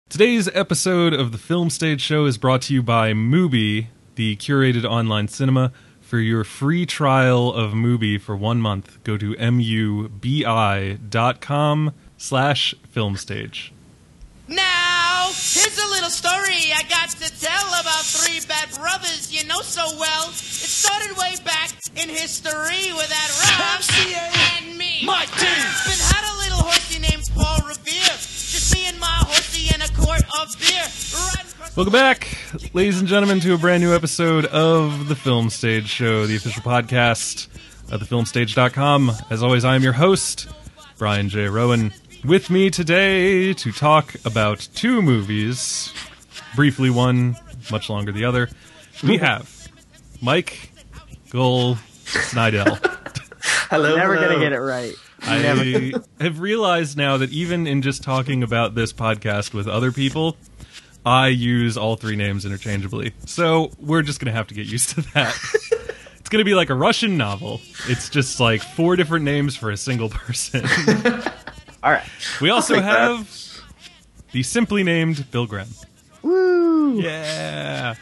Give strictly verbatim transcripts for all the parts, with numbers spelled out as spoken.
Today's episode of the Film Stage Show is brought to you by Mubi, the curated online cinema. For your free trial of Mubi for one month, go to mubi dot com slash filmstage. Now, here's a little story I got to tell about three bad brothers you know so well. It started way back in history with that Rob and me. My team! But had a little horsey named Paul Revere. Just me and my horsey in a quart of beer. Right. Welcome back, ladies and gentlemen, to a brand new episode of the Film Stage Show, the official podcast of the film stage dot com. As always, I am your host, Brian J. Rowan. With me today to talk about two movies, briefly one, much longer the other, we have Mike Gull Snydell. Hello, Never hello. gonna get it right. I Never. have realized now that even in just talking about this podcast with other people, I use all three names interchangeably. So we're just going to have to get used to that. It's going to be like a Russian novel. It's just like four different names for a single person. All right. We also take that. have the simply named Bill Graham. Woo! Yeah.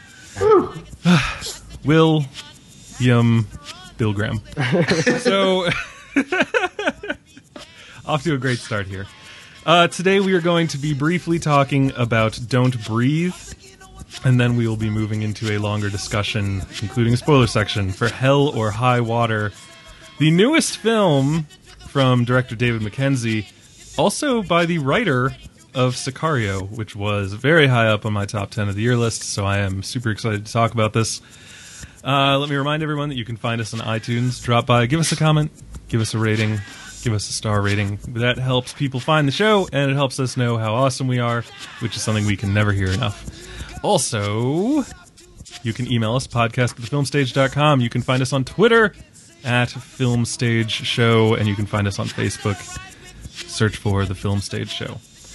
Will Yum Bill Graham. So off to a great start here. Uh, today we are going to be briefly talking about Don't Breathe, and then we will be moving into a longer discussion, including a spoiler section, for Hell or High Water, the newest film from director David Mackenzie, also by the writer of Sicario, which was very high up on my top ten of the year list, so I am super excited to talk about this. Uh, let me remind everyone that you can find us on iTunes. Drop by, give us a comment, give us a rating, give us a star rating. That helps people find the show, and it helps us know how awesome we are, which is something we can never hear enough. Also, you can email us, podcast at the film stage dot com. You can find us on Twitter at Film Stage Show, and you can find us on Facebook. Search for The Film Stage Show.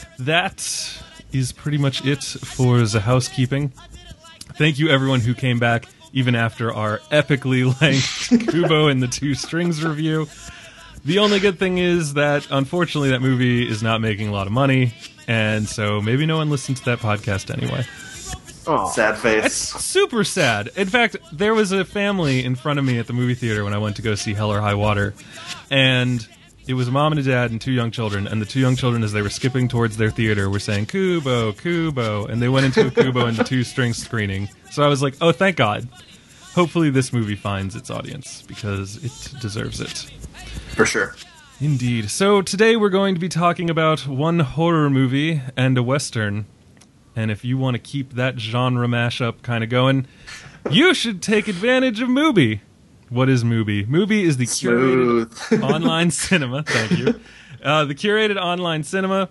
That is pretty much it for the housekeeping. Thank you, everyone who came back, even after our epically length Kubo and the Two Strings review. The only good thing is that, unfortunately, that movie is not making a lot of money, and so maybe no one listened to that podcast anyway. Oh, Sad face. That's super sad. In fact, there was a family in front of me at the movie theater when I went to go see Hell or High Water, and it was a mom and a dad and two young children, and the two young children, as they were skipping towards their theater, were saying, Kubo, Kubo, and they went into a Kubo and the Two Strings screening. So I was like, oh, thank God. Hopefully this movie finds its audience, because it deserves it. For sure. Indeed. So today we're going to be talking about one horror movie and a Western. And if you want to keep that genre mashup kind of going, you should take advantage of Mubi. What is Mubi? Mubi is the Smooth. curated online cinema. Thank you. Uh, the curated online cinema.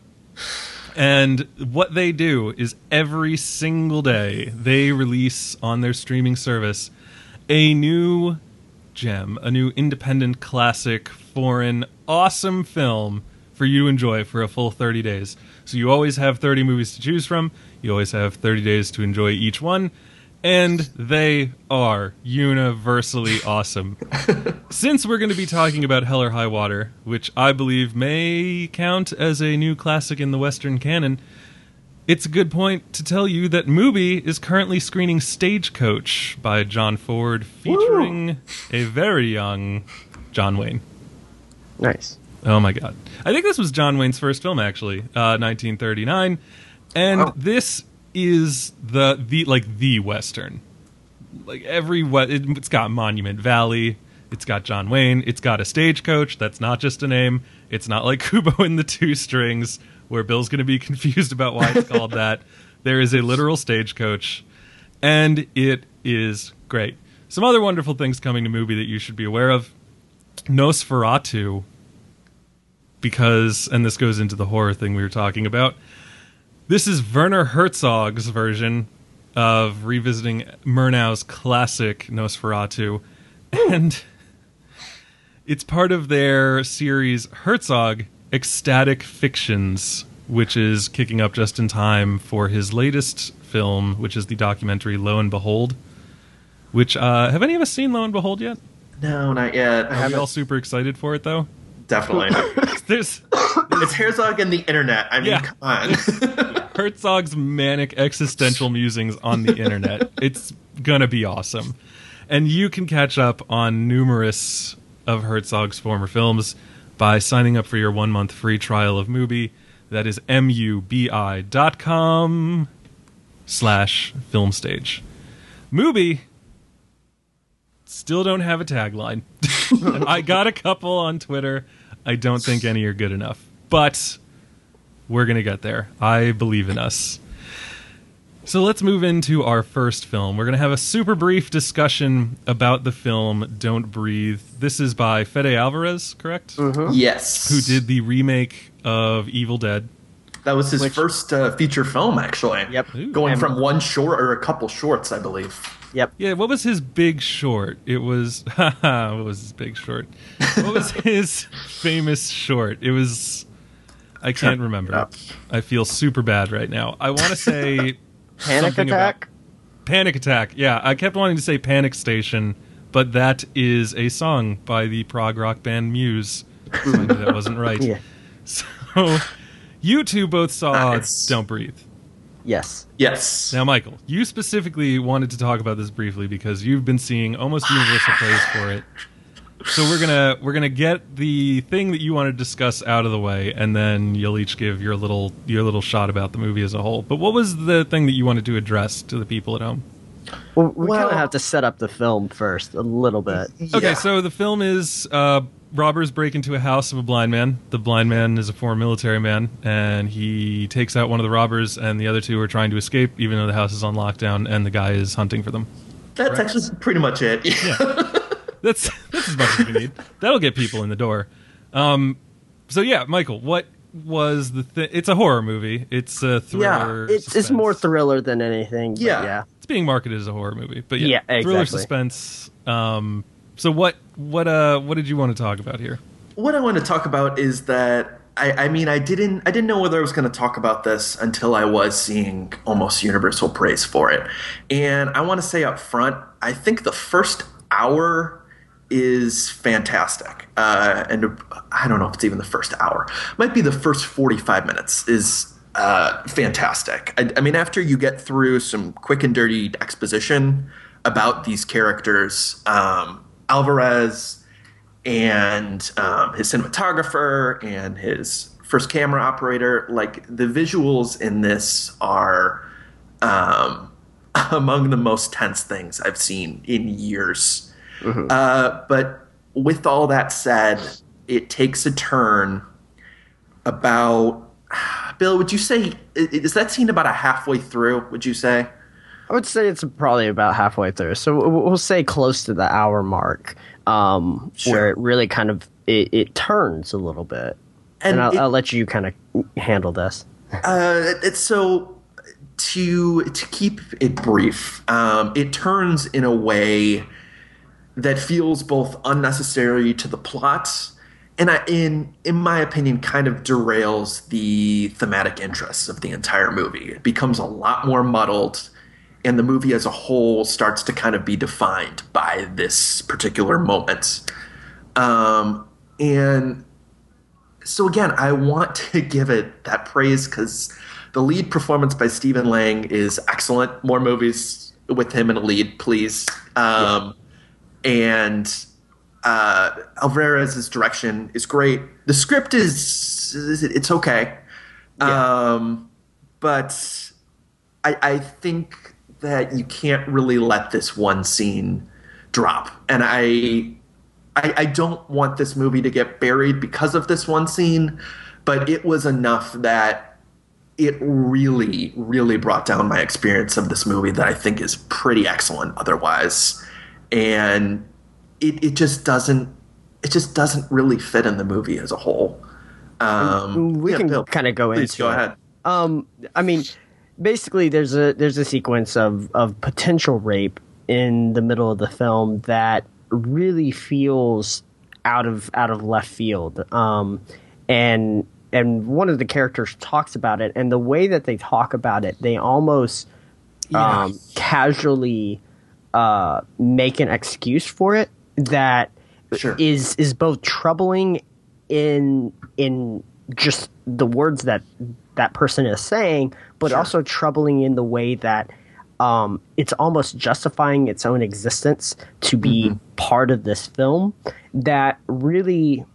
And what they do is every single day they release on their streaming service a new gem, a new independent, classic, foreign, awesome film for you to enjoy for a full thirty days. So you always have thirty movies to choose from. You always have thirty days to enjoy each one. And they are universally awesome. Since we're going to be talking about Hell or High Water, which I believe may count as a new classic in the Western canon, it's a good point to tell you that Mubi is currently screening Stagecoach by John Ford, featuring Woo. a very young John Wayne. nice. Oh my God. I think this was John Wayne's first film, actually, uh, nineteen thirty-nine. And Wow. this is the, the like, the Western. Like, every, we- it, it's got Monument Valley, it's got John Wayne, it's got a Stagecoach, that's not just a name, it's not like Kubo and the Two Strings, where Bill's going to be confused about why it's called that. There is a literal stagecoach, and it is great. Some other wonderful things coming to Mubi that you should be aware of. Nosferatu, because, and this goes into the horror thing we were talking about, this is Werner Herzog's version of revisiting Murnau's classic Nosferatu, and it's part of their series Herzog Ecstatic Fictions, which is kicking up just in time for his latest film, which is the documentary Lo and Behold, which, uh, have any of us seen Lo and Behold yet? No, not yet. Are we all super excited for it, though? Definitely. There's, It's Herzog and the internet. I mean, Yeah. come on. Herzog's manic existential musings on the internet. It's gonna be awesome. And you can catch up on numerous of Herzog's former films by signing up for your one-month free trial of Mubi. That is M-U-B-I dot com slash film stage. Mubi still don't have a tagline. I got a couple on Twitter. I don't think any are good enough. But we're going to get there. I believe in us. So let's move into our first film. We're going to have a super brief discussion about the film Don't Breathe. This is by Fede Alvarez, correct? Mm-hmm. Yes. Who did the remake of Evil Dead. That was his Which- first uh, feature film, actually. Yep. Ooh. Going And- from one short or a couple shorts, I believe. Yep. Yeah, what was his big short? It was... Haha, what was his big short? What was his famous short? It was... I can't remember. Yep. I feel super bad right now. I want to say... Panic something Attack? about- Panic Attack, yeah. I kept wanting to say Panic Station, but that is a song by the prog rock band Muse. So I knew that wasn't right. Yeah. So, you two both saw Nice. Don't Breathe. Yes. Yes. Now, Michael, you specifically wanted to talk about this briefly because you've been seeing almost universal praise for it. So we're gonna we're gonna get the thing that you want to discuss out of the way, and then you'll each give your little your little shot about the movie as a whole. But what was the thing that you wanted to address to the people at home? Well, we Well- kind of have to set up the film first a little bit. Okay, Yeah. so the film is uh, robbers break into a house of a blind man. The blind man is a former military man, and he takes out one of the robbers, and the other two are trying to escape, even though the house is on lockdown, and the guy is hunting for them. That's actually pretty much it. Yeah. That's that's as much as we need. That'll get people in the door. Um, so yeah, Michael, what was the thing? It's a horror movie. It's a thriller. It's it's suspense. more thriller than anything. But Yeah. yeah. It's being marketed as a horror movie, but yeah, Yeah, thriller exactly. suspense. Um, so what what uh what did you want to talk about here? What I want to talk about is that I, I mean I didn't I didn't know whether I was going to talk about this until I was seeing almost universal praise for it, and I want to say up front, I think the first hour is fantastic, uh, and I don't know if it's even the first hour. Might be the first forty-five minutes is uh, fantastic. I, I mean, after you get through some quick and dirty exposition about these characters, um, Alvarez and um, his cinematographer and his first camera operator, like the visuals in this are um, among the most tense things I've seen in years. Mm-hmm. Uh, but with all that said, it takes a turn about, Bill, would you say, is that scene about a halfway through, would you say? I would say it's probably about halfway through. So we'll we'll say close to the hour mark, um, Sure. where it really kind of it, it turns a little bit. And And, I'll, it- I'll let you kind of handle this. Uh, it's so to to keep it brief, um, it turns in a way that feels both unnecessary to the plot and, I, in in my opinion, kind of derails the thematic interests of the entire movie. It becomes a lot more muddled, and the movie as a whole starts to kind of be defined by this particular moment. Um, and so again, I want to give it that praise because the lead performance by Stephen Lang is excellent. More movies with him in a lead, please. Um, and uh, Alvarez's direction is great. The script is it's okay, Yeah. um, but I, I think that you can't really let this one scene drop. And I, I, I don't want this movie to get buried because of this one scene, but it was enough that it really, really brought down my experience of this movie that I think is pretty excellent otherwise. And it, it just doesn't it just doesn't really fit in the movie as a whole. Um, We yeah, can Bill, kind of go please into go it. ahead. Um, I mean, basically, there's a there's a sequence of of potential rape in the middle of the film that really feels out of out of left field. Um, and and one of the characters talks about it, and the way that they talk about it, they almost Yeah. um, casually uh, make an excuse for it that Sure. is is both troubling in in just the words that that person is saying, but Sure. also troubling in the way that um, it's almost justifying its own existence to be Mm-hmm. part of this film that really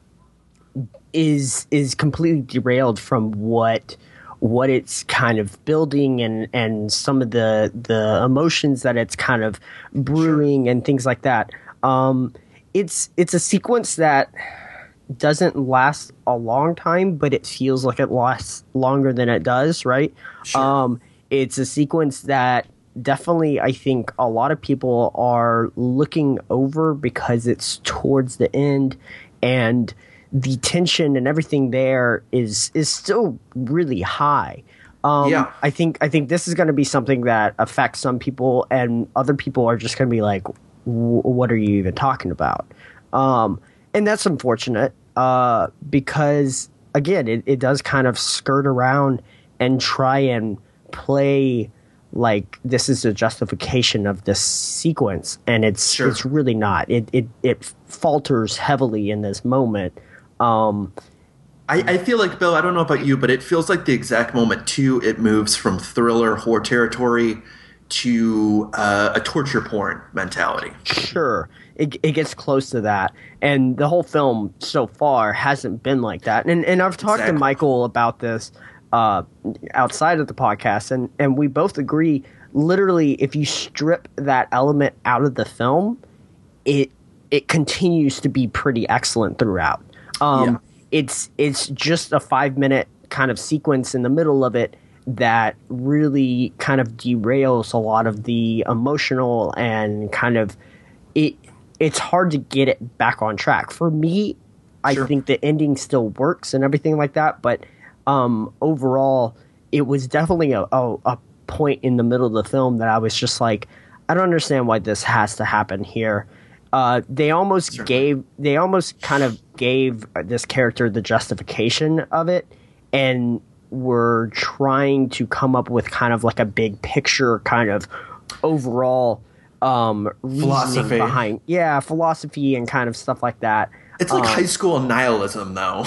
is is completely derailed from what what it's kind of building and and some of the the emotions that it's kind of brewing and things like that. Um, it's it's a sequence that doesn't last a long time, but it feels like it lasts longer than it does, right? Sure. Um, it's a sequence that definitely I think a lot of people are looking over because it's towards the end, and the tension and everything there is is still really high. Um, Yeah. I think I think this is going to be something that affects some people, and other people are just going to be like, "What are you even talking about?" Um, and that's unfortunate uh, because, again, it, it does kind of skirt around and try and play like this is a justification of this sequence, and it's Sure. it's really not. It it it falters heavily in this moment. Um, I, I feel like, Bill, I don't know about you, but it feels like the exact moment, too, it moves from thriller horror territory to uh, a torture porn mentality. Sure, it it gets close to that, and the whole film so far hasn't been like that. And and I've talked Exactly. to Michael about this uh, outside of the podcast, and and we both agree. Literally, if you strip that element out of the film, it it continues to be pretty excellent throughout. Um, Yeah. It's it's just a five minute kind of sequence in the middle of it that really kind of derails a lot of the emotional and kind of it. It's hard to get it back on track. For me, I Sure. think the ending still works and everything like that, but um, overall, it was definitely a, a, a point in the middle of the film that I was just like, I don't understand why this has to happen here. Uh, they almost Certainly. gave, they almost kind of gave this character the justification of it, and were trying to come up with kind of like a big picture, kind of overall um, reasoning Philosophy. behind, yeah, philosophy and kind of stuff like that. It's like Um, high school nihilism, though.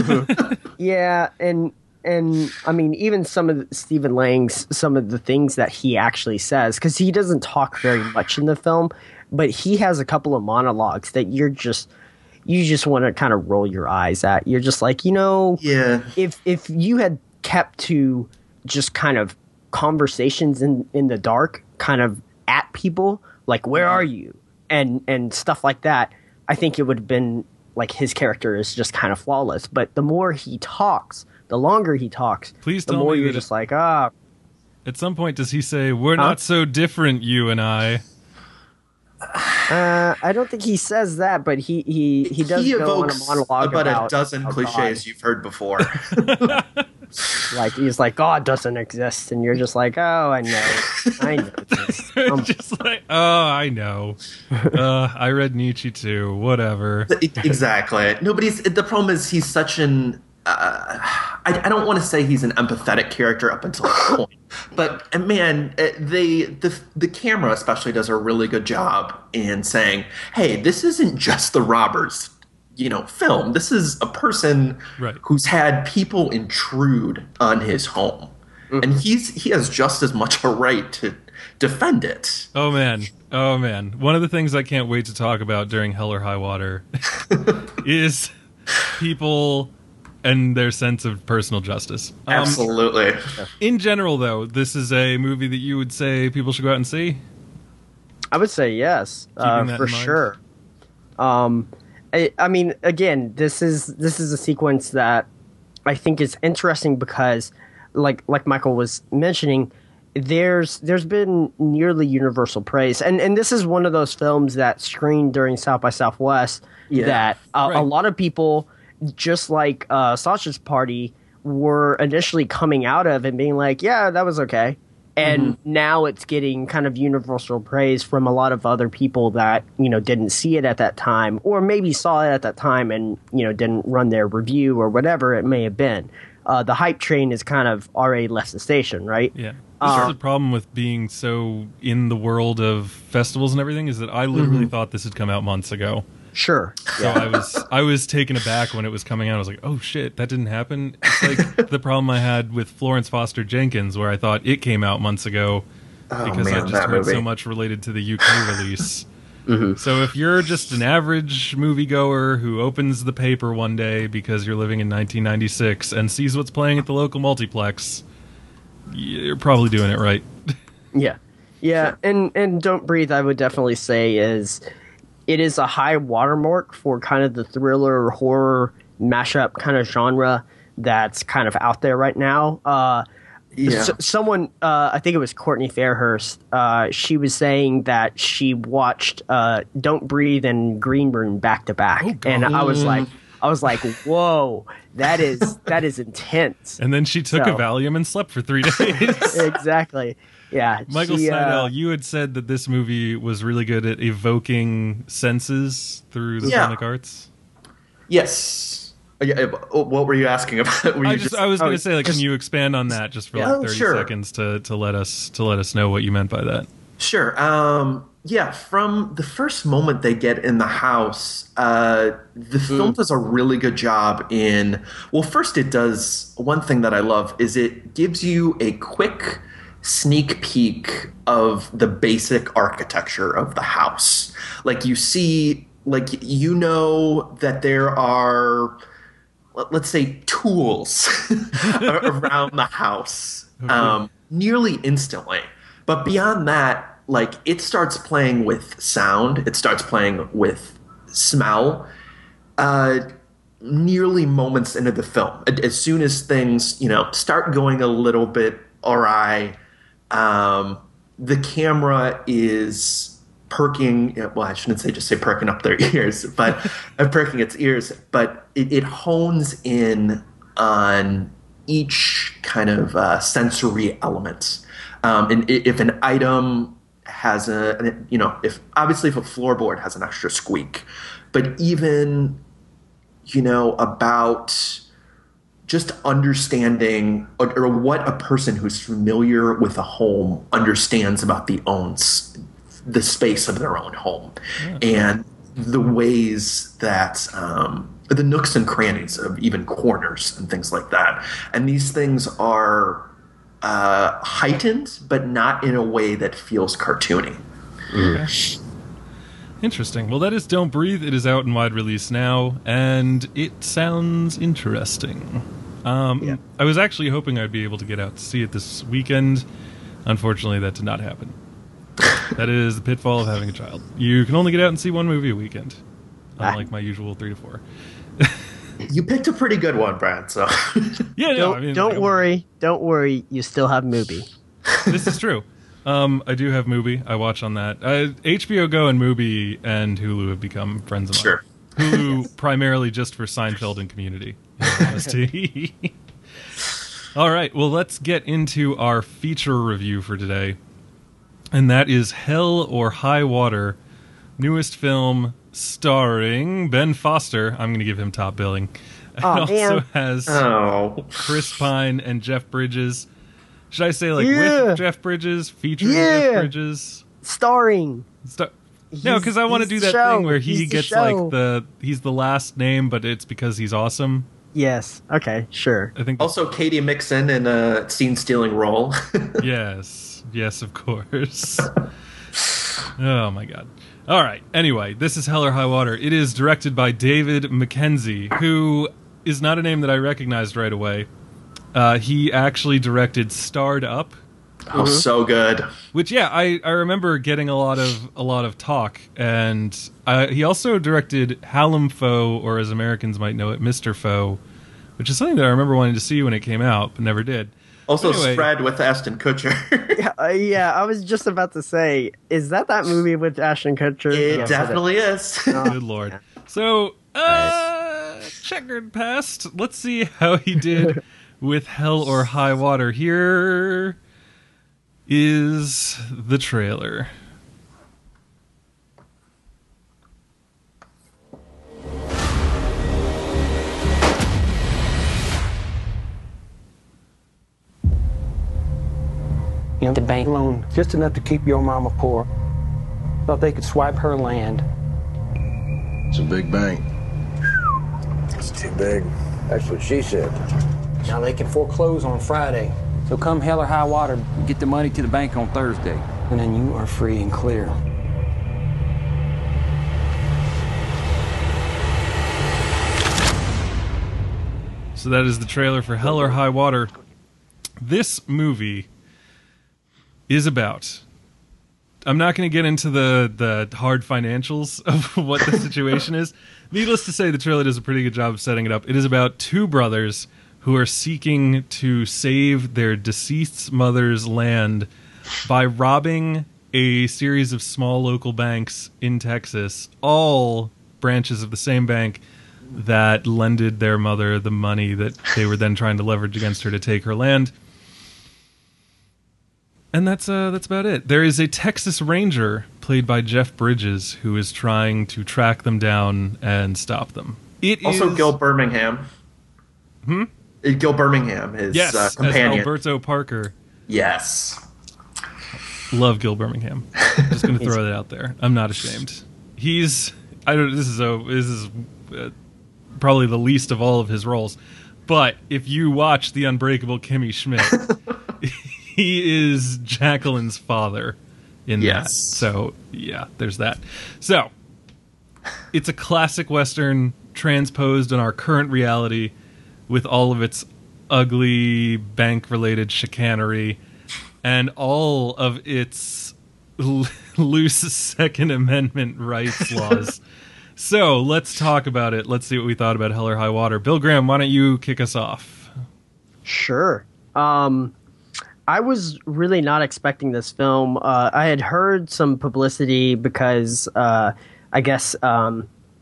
Yeah, and and I mean, even some of the, Stephen Lang's some of the things that he actually says, because he doesn't talk very much in the film, but he has a couple of monologues that you're just you just want to kind of roll your eyes at. You're just like, you know, Yeah. if if you had kept to just kind of conversations in in the dark, kind of at people, like, where are you, and and stuff like that, I think it would have been like his character is just kind of flawless. But the more he talks, the longer he talks, Please the tell more me you're that just like, ah, At some point, does he say, "We're Huh? not so different, you and I"? uh, I don't think he says that, but he he he does he go on a evokes monologue about, about a dozen how cliches you've heard before. God, like he's like, God doesn't exist, and you're just like, oh, I know, I know this. Um, Just like, oh, I know. uh, I read Nietzsche too. Whatever. Exactly. Nobody's. The problem is he's such an. Uh, I, I don't want to say he's an empathetic character up until a point, but uh, man, uh, they the the camera especially does a really good job in saying, "Hey, this isn't just the robbers." You know, film. This is a person Right. who's had people intrude on his home, and he's he has just as much a right to defend it. Oh man. Oh man. One of the things I can't wait to talk about during Hell or High Water is people and their sense of personal justice. Um, Absolutely. in general, though, this is a movie that you would say people should go out and see. I would say yes, uh, that for in mind. sure. Um, I, I mean, again, this is this is a sequence that I think is interesting because, like like Michael was mentioning, there's there's been nearly universal praise, and and this is one of those films that screened during South by Southwest Yeah. that a, Right. a lot of people, just like uh, Sausage Party, were initially coming out of and being like, yeah, that was okay. And now it's getting kind of universal praise from a lot of other people that, you know, didn't see it at that time, or maybe saw it at that time and, you know, didn't run their review or whatever it may have been. Uh, the hype train is kind of already left the station, right? Yeah. This Uh, is the problem with being so in the world of festivals and everything, is that I literally thought this had come out months ago. Sure. So I was I was taken aback when it was coming out. I was like, oh shit, that didn't happen. It's like the problem I had with Florence Foster Jenkins, where I thought it came out months ago Oh, because man, I just that heard movie. so much related to the U K release. Mm-hmm. So if you're just an average moviegoer who opens the paper one day because you're living in nineteen ninety-six and sees what's playing at the local multiplex, you're probably doing it right. Yeah. Yeah, and, and Don't Breathe, I would definitely say, is it is a high watermark for kind of the thriller horror mashup kind of genre that's kind of out there right now. Uh, Yeah. s- someone, uh, I think it was Courtney Fairhurst, uh, she was saying that she watched uh, Don't Breathe and Green Room back to back, Oh, God. and I was like, I was like, whoa, that is that is intense. And then she took So- a Valium and slept for three days. Exactly. Yeah. Michael she, uh, Snydell, you had said that this movie was really good at evoking senses through the Yeah. sonic arts. Yes. Uh, Yeah, uh, what were you asking about? Were you I just, I was going oh, to say, like, just- can you expand on that just for Yeah. like Oh, thirty sure. seconds to, to let us to let us know what you meant by that? Sure. Um, yeah, from the first moment they get in the house, uh, the film does a really good job in. Well, first, it does one thing that I love is it gives you a quick sneak peek of the basic architecture of the house. Like you see, like you know that there are, let- let's say, tools around the house um, nearly instantly. But beyond that, like it starts playing with sound, it starts playing with smell. Uh, nearly moments into the film, as soon as things you know start going a little bit awry, um, the camera is perking. Well, I shouldn't say just say perking up their ears, but uh, perking its ears. But it, it hones in on each kind of uh, sensory element. Um, and i- if an item has a, you know, if obviously if a floorboard has an extra squeak, but even, you know, about just understanding or, or what a person who's familiar with a home understands about the owns the space of their own home and the ways that um, the nooks and crannies of even corners and things like that. And these things are uh, heightened, but not in a way that feels cartoony. Interesting. Well, that is Don't Breathe. It is out in wide release now, and it sounds interesting. Um, Yeah. I was actually hoping I'd be able to get out to see it this weekend. Unfortunately, that did not happen. That is the pitfall of having a child. You can only get out and see one movie a weekend, Ah. unlike my usual three to four. You picked a pretty good one, Brad. So Yeah, no, Don't, I mean, don't like, worry. Don't worry. You still have Mubi. This is true. Um, I do have Mubi. I watch on that. Uh, H B O Go and Mubi and Hulu have become friends of mine. Sure. Hulu primarily just for Seinfeld and Community. in all honesty. All right, well, let's get into our feature review for today. And that is Hell or High Water, newest film starring Ben Foster. I'm going to give him top billing. It Aw, also man. has oh, Chris Pine and Jeff Bridges. Should I say like Yeah. with Jeff Bridges, featuring Yeah. Jeff Bridges? Starring. Star- no, He's- because I want to he's do the that show. thing where he He's the gets show. like the he's the last name, but it's because he's awesome. Yes. Okay. Sure. I think. also Katie Mixon in a scene-stealing role. Yes, yes, of course. Oh my god. All right. Anyway, this is Hell or High Water. It is directed by David Mackenzie, who is not a name that I recognized right away. Uh, he actually directed Starred Up, Oh, so good. which yeah, I, I remember getting a lot of a lot of talk, and uh, he also directed Hallam Foe, or as Americans might know it, Mister Foe, which is something that I remember wanting to see when it came out, but never did. Also, Anyway. Spread with Ashton Kutcher. Yeah, uh, yeah, I was just about to say, is that that movie with Ashton Kutcher? It Yes, definitely is. Good lord. So, uh, checkered past. Let's see how he did with Hell or High Water. Here is the trailer. You know, the bank loan, just enough to keep your mama poor. Thought they could swipe her land. It's a big bank. It's too big. That's what she said. Now they can foreclose on Friday. So come hell or high water, get the money to the bank on Thursday. And then you are free and clear. So that is the trailer for Hell or High Water. This movie is about... I'm not going to get into the, the hard financials of what the situation is. Needless to say, the trailer does a pretty good job of setting it up. It is about two brothers who are seeking to save their deceased mother's land by robbing a series of small local banks in Texas, all branches of the same bank that lended their mother the money that they were then trying to leverage against her to take her land. And that's uh, that's about it. There is a Texas Ranger played by Jeff Bridges who is trying to track them down and stop them. It also is... Gil Birmingham. Hmm? Uh, Gil Birmingham, his yes, uh, companion. as Alberto Parker. Yes. Love Gil Birmingham. I'm just going to throw that out there. I'm not ashamed. He's I don't. This is a this is uh, probably the least of all of his roles, but if you watch The Unbreakable Kimmy Schmidt. He is Jacqueline's father in yes. that. So, yeah, there's that. So, it's a classic Western transposed in our current reality with all of its ugly bank-related chicanery and all of its l- loose Second Amendment rights laws. So, let's talk about it. Let's see what we thought about Hell or High Water. Bill Graham, why don't you kick us off? Sure. Um... I was really not expecting this film. Uh, I had heard some publicity because uh, I guess um,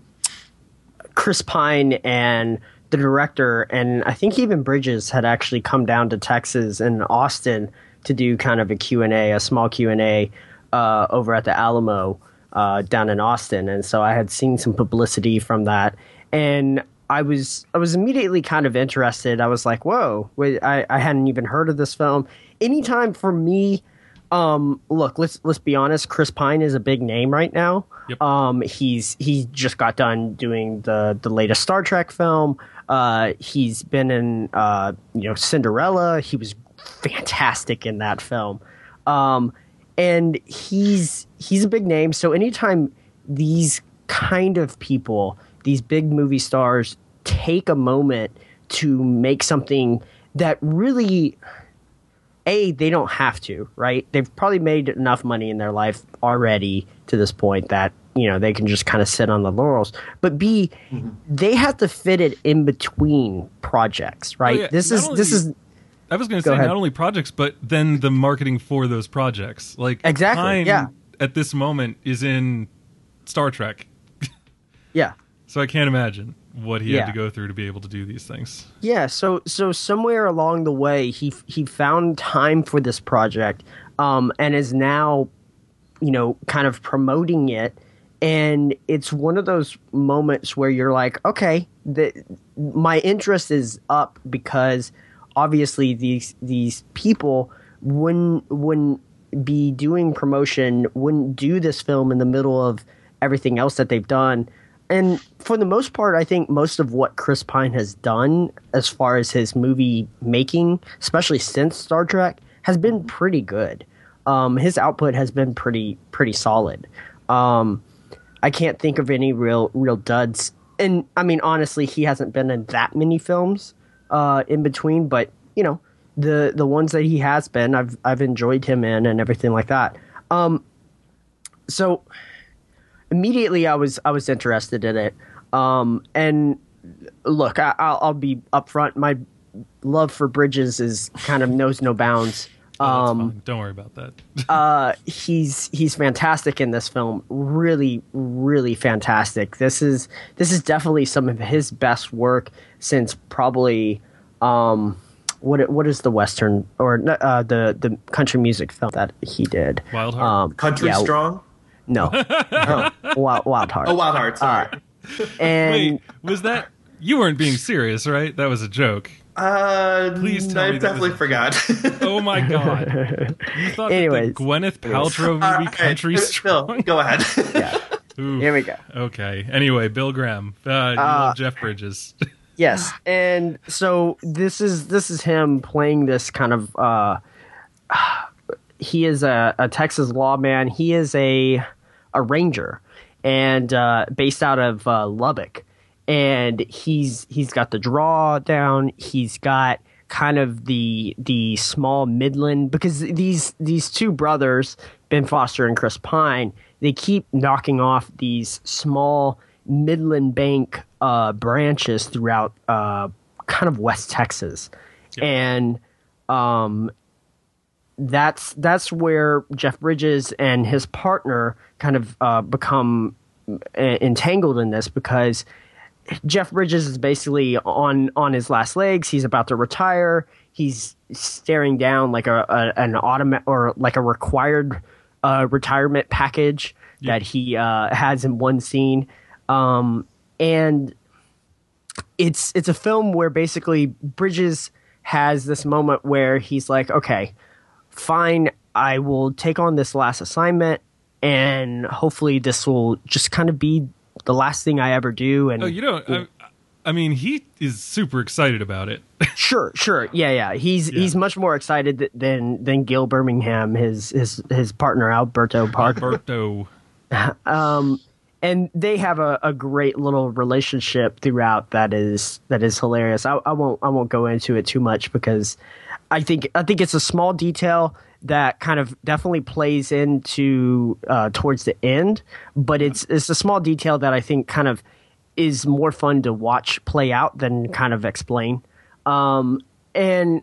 Chris Pine and the director, and I think even Bridges, had actually come down to Texas and Austin to do kind of a Q and A, a small Q and A uh, over at the Alamo uh, down in Austin. And so I had seen some publicity from that. And I was I was immediately kind of interested. I was like, whoa, wait, I, I hadn't even heard of this film. Anytime for me, um, look, let's let's be honest. Chris Pine is a big name right now. Yep. Um, he's he just got done doing the the latest Star Trek film. Uh, he's been in uh, you know Cinderella. He was fantastic in that film, um, and he's he's a big name. So anytime these kind of people, these big movie stars, take a moment to make something that really. A, they don't have to, right? They've probably made enough money in their life already to this point that, you know, they can just kind of sit on the laurels. But B, mm-hmm. they have to fit it in between projects, right? Oh, yeah. This not is only, this is. I was going to say ahead. not only projects, but then the marketing for those projects. Like exactly, Pine yeah. at this moment is in Star Trek. Yeah. So I can't imagine what he yeah. had to go through to be able to do these things. Yeah, so so somewhere along the way, he he found time for this project, um, and is now, you know, kind of promoting it. And it's one of those moments where you're like, okay, the, my interest is up because obviously these these people wouldn't wouldn't be doing promotion, wouldn't do this film in the middle of everything else that they've done. And for the most part, I think most of what Chris Pine has done as far as his movie making, especially since Star Trek, has been pretty good. Um, his output has been pretty pretty solid. Um, I can't think of any real real duds. And I mean, honestly, he hasn't been in that many films uh, in between. But you know, the the ones that he has been, I've I've enjoyed him in and everything like that. Um, so. Immediately, I was I was interested in it, um, and look, I, I'll, I'll be upfront. My love for Bridges is kind of knows no bounds. Oh, that's um, fine. Don't worry about that. uh, he's he's fantastic in this film. Really, really fantastic. This is this is definitely some of his best work since probably um, what what is the Western or uh, the the country music film that he did? Wild Heart. Um, Country yeah, Strong. No, no. Wild, Wild Heart. Oh, Wild Heart. Sorry. Uh, and Wait, was that you weren't being serious, right? That was a joke. Uh, Please tell I me that definitely was- forgot. Oh my god! You thought Anyways. that the Gwyneth Paltrow movie All right, Country Bill, Strong? go ahead. yeah. Oof. Here we go. Okay. Anyway, Bill Graham. Uh, you love Jeff Bridges. Yes, and so this is this is him playing this kind of. Uh, he is a, a Texas lawman. He is a a ranger, and uh, based out of uh, Lubbock, and he's he's got the draw down. He's got kind of the the small Midland, because these these two brothers, Ben Foster and Chris Pine, they keep knocking off these small Midland bank uh, branches throughout uh, kind of West Texas, yep. and um, that's that's where Jeff Bridges and his partner kind of uh, become entangled in this, because Jeff Bridges is basically on on his last legs. He's about to retire. He's staring down like a, a an automa- or like a required uh, retirement package yep. that he uh, has in one scene. Um, and it's, it's a film where basically Bridges has this moment where he's like, okay, fine, I will take on this last assignment, and hopefully this will just kind of be the last thing I ever do. And oh, you know, I, I mean, he is super excited about it. Sure, sure. Yeah, yeah. He's, yeah. he's much more excited th- than, than Gil Birmingham, his, his, his partner, Alberto Parker. Alberto. um, And they have a, a great little relationship throughout that is that is hilarious. I, I won't I won't go into it too much, because I think I think it's a small detail that kind of definitely plays into uh, towards the end, but it's it's a small detail that I think kind of is more fun to watch play out than kind of explain. Um, and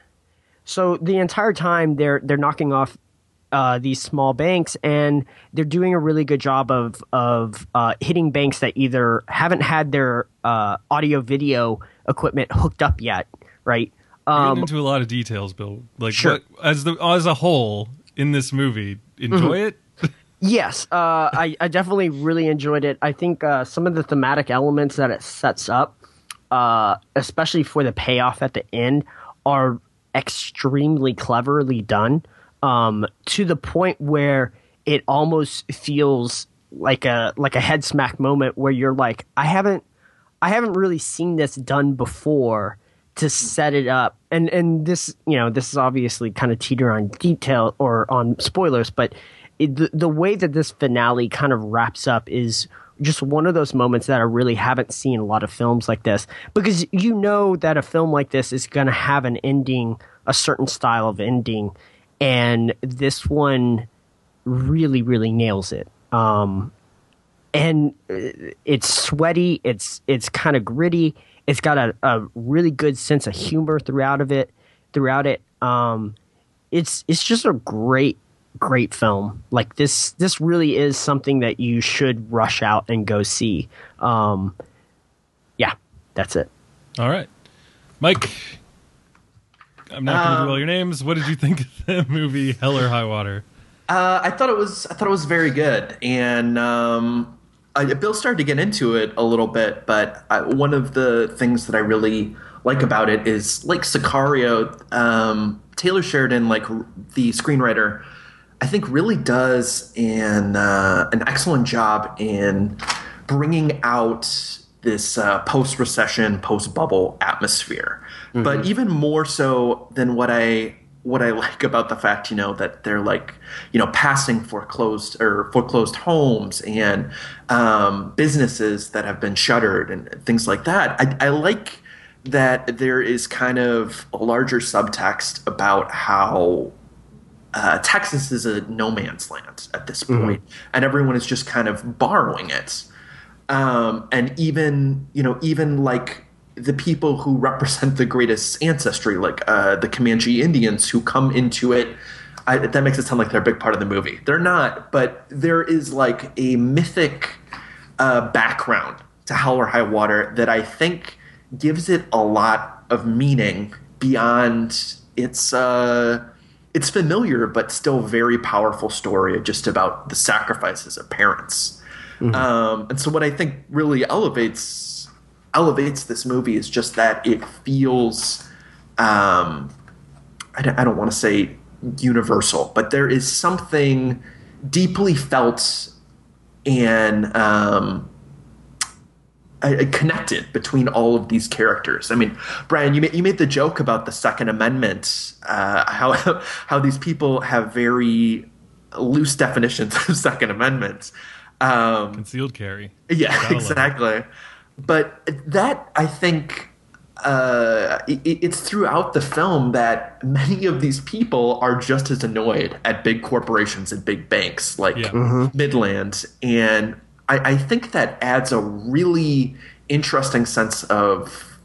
so the entire time they're they're knocking off Uh, these small banks, and they're doing a really good job of of uh, hitting banks that either haven't had their uh, audio video equipment hooked up yet, right? Um, Getting into a lot of details, Bill. Like, sure. what, as the as a whole in this movie, enjoy mm-hmm. it? Yes, uh, I, I definitely really enjoyed it. I think uh, some of the thematic elements that it sets up, uh, especially for the payoff at the end, are extremely cleverly done. Um, to the point where it almost feels like a like a head smack moment where you're like, I haven't I haven't really seen this done before to set it up. And and this, you know, this is obviously kind of teeter on detail or on spoilers, but it, the, the way that this finale kind of wraps up is just one of those moments that I really haven't seen a lot of films like this, because you know that a film like this is going to have an ending, a certain style of ending. And this one really, really nails it. Um, and it's sweaty. It's it's kind of gritty. It's got a, a really good sense of humor throughout of it. Throughout it, um, it's it's just a great, great film. Like this, this really is something that you should rush out and go see. Um, yeah, that's it. All right, Mike. I'm not going to do all your names. What did you think of the movie Hell or High Water? Uh, I thought it was I thought it was very good, and um, I, Bill started to get into it a little bit. But I, one of the things that I really like about it is, like Sicario, um, Taylor Sheridan, like the screenwriter, I think really does an uh, an excellent job in bringing out this uh, post-recession, post-bubble atmosphere. Mm-hmm. But even more so than what I what I like about the fact, you know, that they're like, you know, passing foreclosed or foreclosed homes and um, businesses that have been shuttered and things like that. I, I like that there is kind of a larger subtext about how uh, Texas is a no man's land at this point, mm-hmm. and everyone is just kind of borrowing it. Um, and even, you know, even like the people who represent the greatest ancestry, like uh, the Comanche Indians who come into it, I, that makes it sound like they're a big part of the movie. They're not, but there is like a mythic uh, background to Hell or High Water that I think gives it a lot of meaning beyond its uh, its familiar but still very powerful story just about the sacrifices of parents. Mm-hmm. Um, and so what I think really elevates elevates this movie is just that it feels, um, I don't, I don't want to say universal, but there is something deeply felt and um, uh, connected between all of these characters. I mean, Brian, you made, you made the joke about the Second Amendment, uh, how how these people have very loose definitions of Second Amendment. Um, Concealed carry. Yeah, exactly. But that, I think, uh, it, it's throughout the film that many of these people are just as annoyed at big corporations and big banks like Yeah. mm-hmm. Midland. And I, I think that adds a really interesting sense of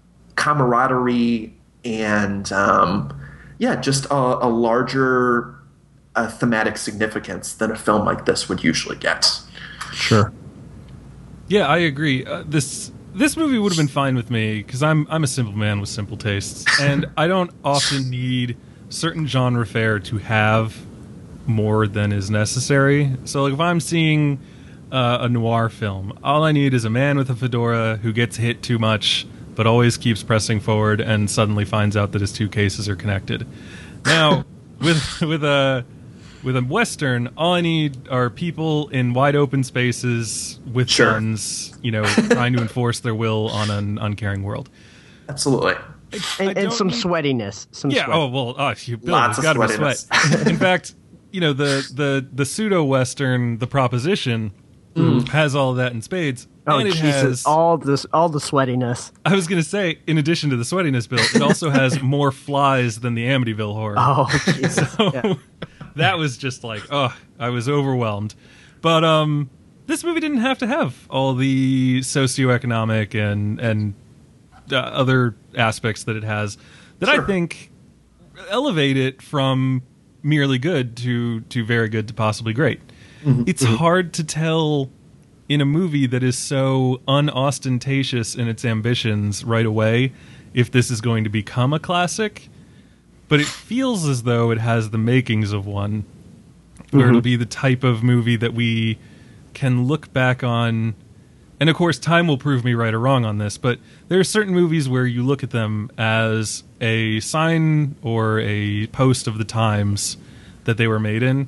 camaraderie and, um, yeah, just a, a larger uh, thematic significance than a film like this would usually get. Sure. Yeah, I agree. Uh, this this movie would have been fine with me because I'm I'm a simple man with simple tastes, and I don't often need certain genre fare to have more than is necessary. So, like, if I'm seeing uh, a noir film, all I need is a man with a fedora who gets hit too much, but always keeps pressing forward, and suddenly finds out that his two cases are connected. Now, with with a With a Western, all I need are people in wide open spaces with Sure. guns, you know, trying to enforce their will on an uncaring world. Absolutely. And, I and don't some need- sweatiness. Some Yeah. sweat. Oh well. Oh, you, Bill, Lots there's of got to be sweatiness. sweat. In fact, you know, the the the pseudo Western, the Proposition, has all of that in spades. Oh, and it Jesus! has. all this, all the sweatiness. I was going to say, in addition to the sweatiness, Bill, it also has more flies than the Amityville Horror. Oh, Jesus! So, Yeah. that was just like, oh, I was overwhelmed. But um, this movie didn't have to have all the socioeconomic and and uh, other aspects that it has that I Sure. think elevate it from merely good to to very good to possibly great. It's hard to tell in a movie that is so unostentatious in its ambitions right away if this is going to become a classic. But it feels as though it has the makings of one, where it'll be the type of movie that we can look back on. And of course, time will prove me right or wrong on this, but there are certain movies where you look at them as a sign or a post of the times that they were made in.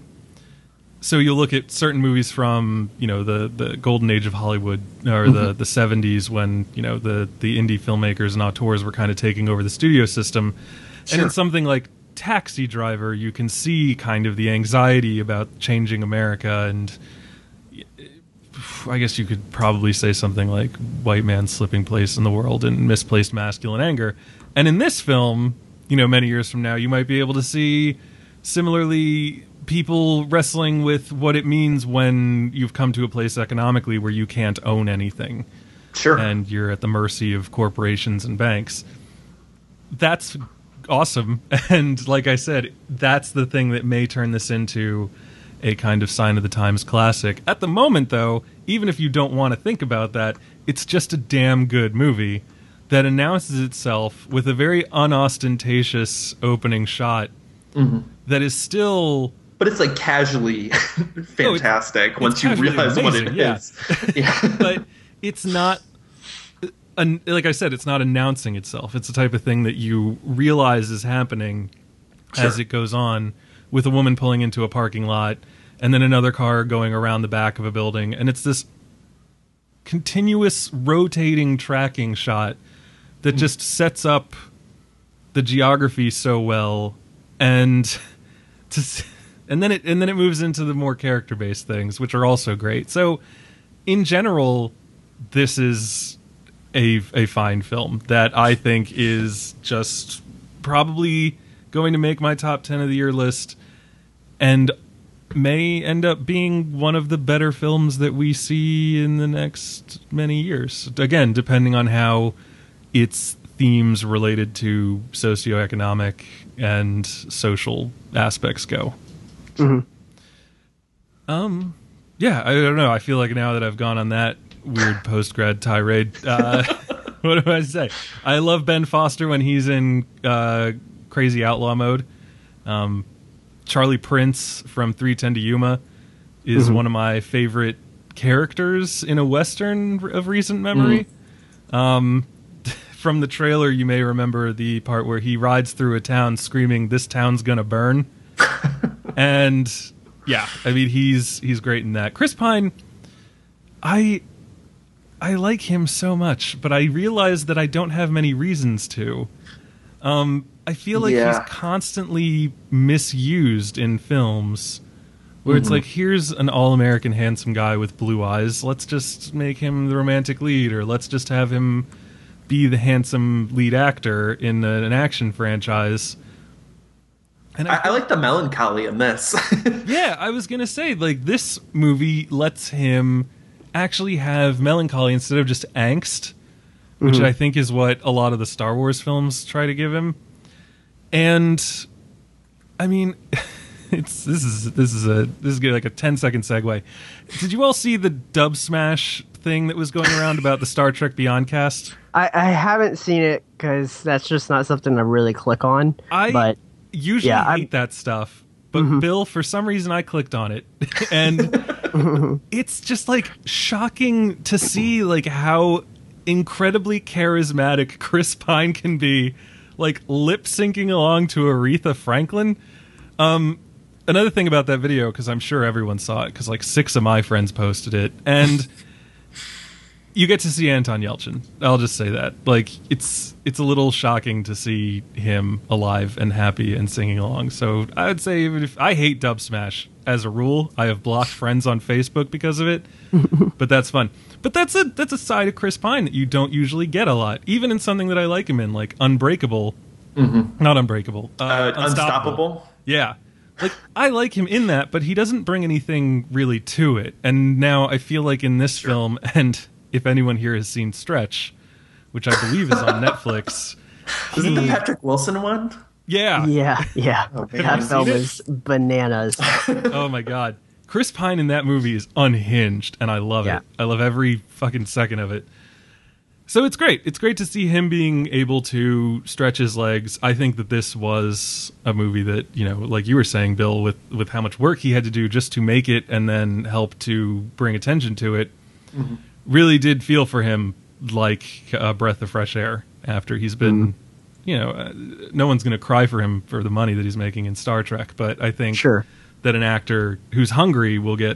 So you'll look at certain movies from, you know, the, the golden age of Hollywood, or the, the seventies, when, you know, the, the indie filmmakers and auteurs were kind of taking over the studio system. And in Sure. something like Taxi Driver, you can see kind of the anxiety about changing America, and I guess you could probably say something like white man's slipping place in the world and misplaced masculine anger. And in this film, you know, many years from now, you might be able to see similarly people wrestling with what it means when you've come to a place economically where you can't own anything Sure. and you're at the mercy of corporations and banks. That's awesome. And like I said, that's the thing that may turn this into a kind of sign of the times classic. At the moment, though, even if you don't want to think about that, it's just a damn good movie that announces itself with a very unostentatious opening shot that is still... But it's like casually fantastic once it's you casually realize what it amazing, yeah. is. Yeah. But it's not... An, like I said, it's not announcing itself. It's the type of thing that you realize is happening as Sure. it goes on, with a woman pulling into a parking lot and then another car going around the back of a building. And it's this continuous rotating tracking shot that just sets up the geography so well, and to, s- and then it and then it moves into the more character-based things, which are also great. So in general, this is a a fine film that I think is just probably going to make my top ten of the year list, and may end up being one of the better films that we see in the next many years. Again, depending on how its themes related to socioeconomic and social aspects go. Um, yeah, I don't know. I feel like now that I've gone on that weird post-grad tirade, uh, what do I say? I love Ben Foster when he's in uh, crazy outlaw mode. Um, Charlie Prince from three ten to Yuma is one of my favorite characters in a Western of recent memory. Um, from the trailer, you may remember the part where he rides through a town screaming, "This town's gonna burn." And yeah, I mean, he's he's great in that. Chris Pine, I I like him so much, but I realize that I don't have many reasons to. Um, I feel like Yeah. he's constantly misused in films, where it's like, here's an all-American handsome guy with blue eyes. Let's just make him the romantic lead, or let's just have him be the handsome lead actor in a, an action franchise. And I, I like the melancholy in this. yeah, I was gonna say, like, this movie lets him actually have melancholy instead of just angst, which I think is what a lot of the Star Wars films try to give him. And I mean, it's this is this is a this is like a ten second segue. Did you all see the dub smash thing that was going around about the Star Trek Beyond cast? I, I haven't seen it because that's just not something I really click on. I but usually yeah, hate I'm- that stuff. But Bill, for some reason, I clicked on it, and it's just like shocking to see like how incredibly charismatic Chris Pine can be, like lip syncing along to Aretha Franklin. Um, another thing about that video, because I'm sure everyone saw it, because like six of my friends posted it, and you get to see Anton Yelchin. I'll just say that. Like, it's it's a little shocking to see him alive and happy and singing along. So I would say, even if I hate Dub Smash as a rule, I have blocked friends on Facebook because of it. But that's fun. But that's a that's a side of Chris Pine that you don't usually get a lot, even in something that I like him in, like Unbreakable. Mm-hmm. Not Unbreakable. Uh, uh, Unstoppable. Unstoppable. Yeah. Like, I like him in that, but he doesn't bring anything really to it. And now I feel like in this film, and if anyone here has seen Stretch, which I believe is on Netflix. Is it the he- Patrick Wilson one? Yeah. yeah, yeah, man. that Have you film seen it? is bananas. Oh my god. Chris Pine in that movie is unhinged, and I love Yeah. it. I love every fucking second of it. So it's great. It's great to see him being able to stretch his legs. I think that this was a movie that, you know, like you were saying, Bill, with, with how much work he had to do just to make it and then help to bring attention to it, mm-hmm. really did feel for him like a breath of fresh air after he's been, mm-hmm. you know, uh, no one's going to cry for him for the money that he's making in Star Trek, but I think Sure. that an actor who's hungry will get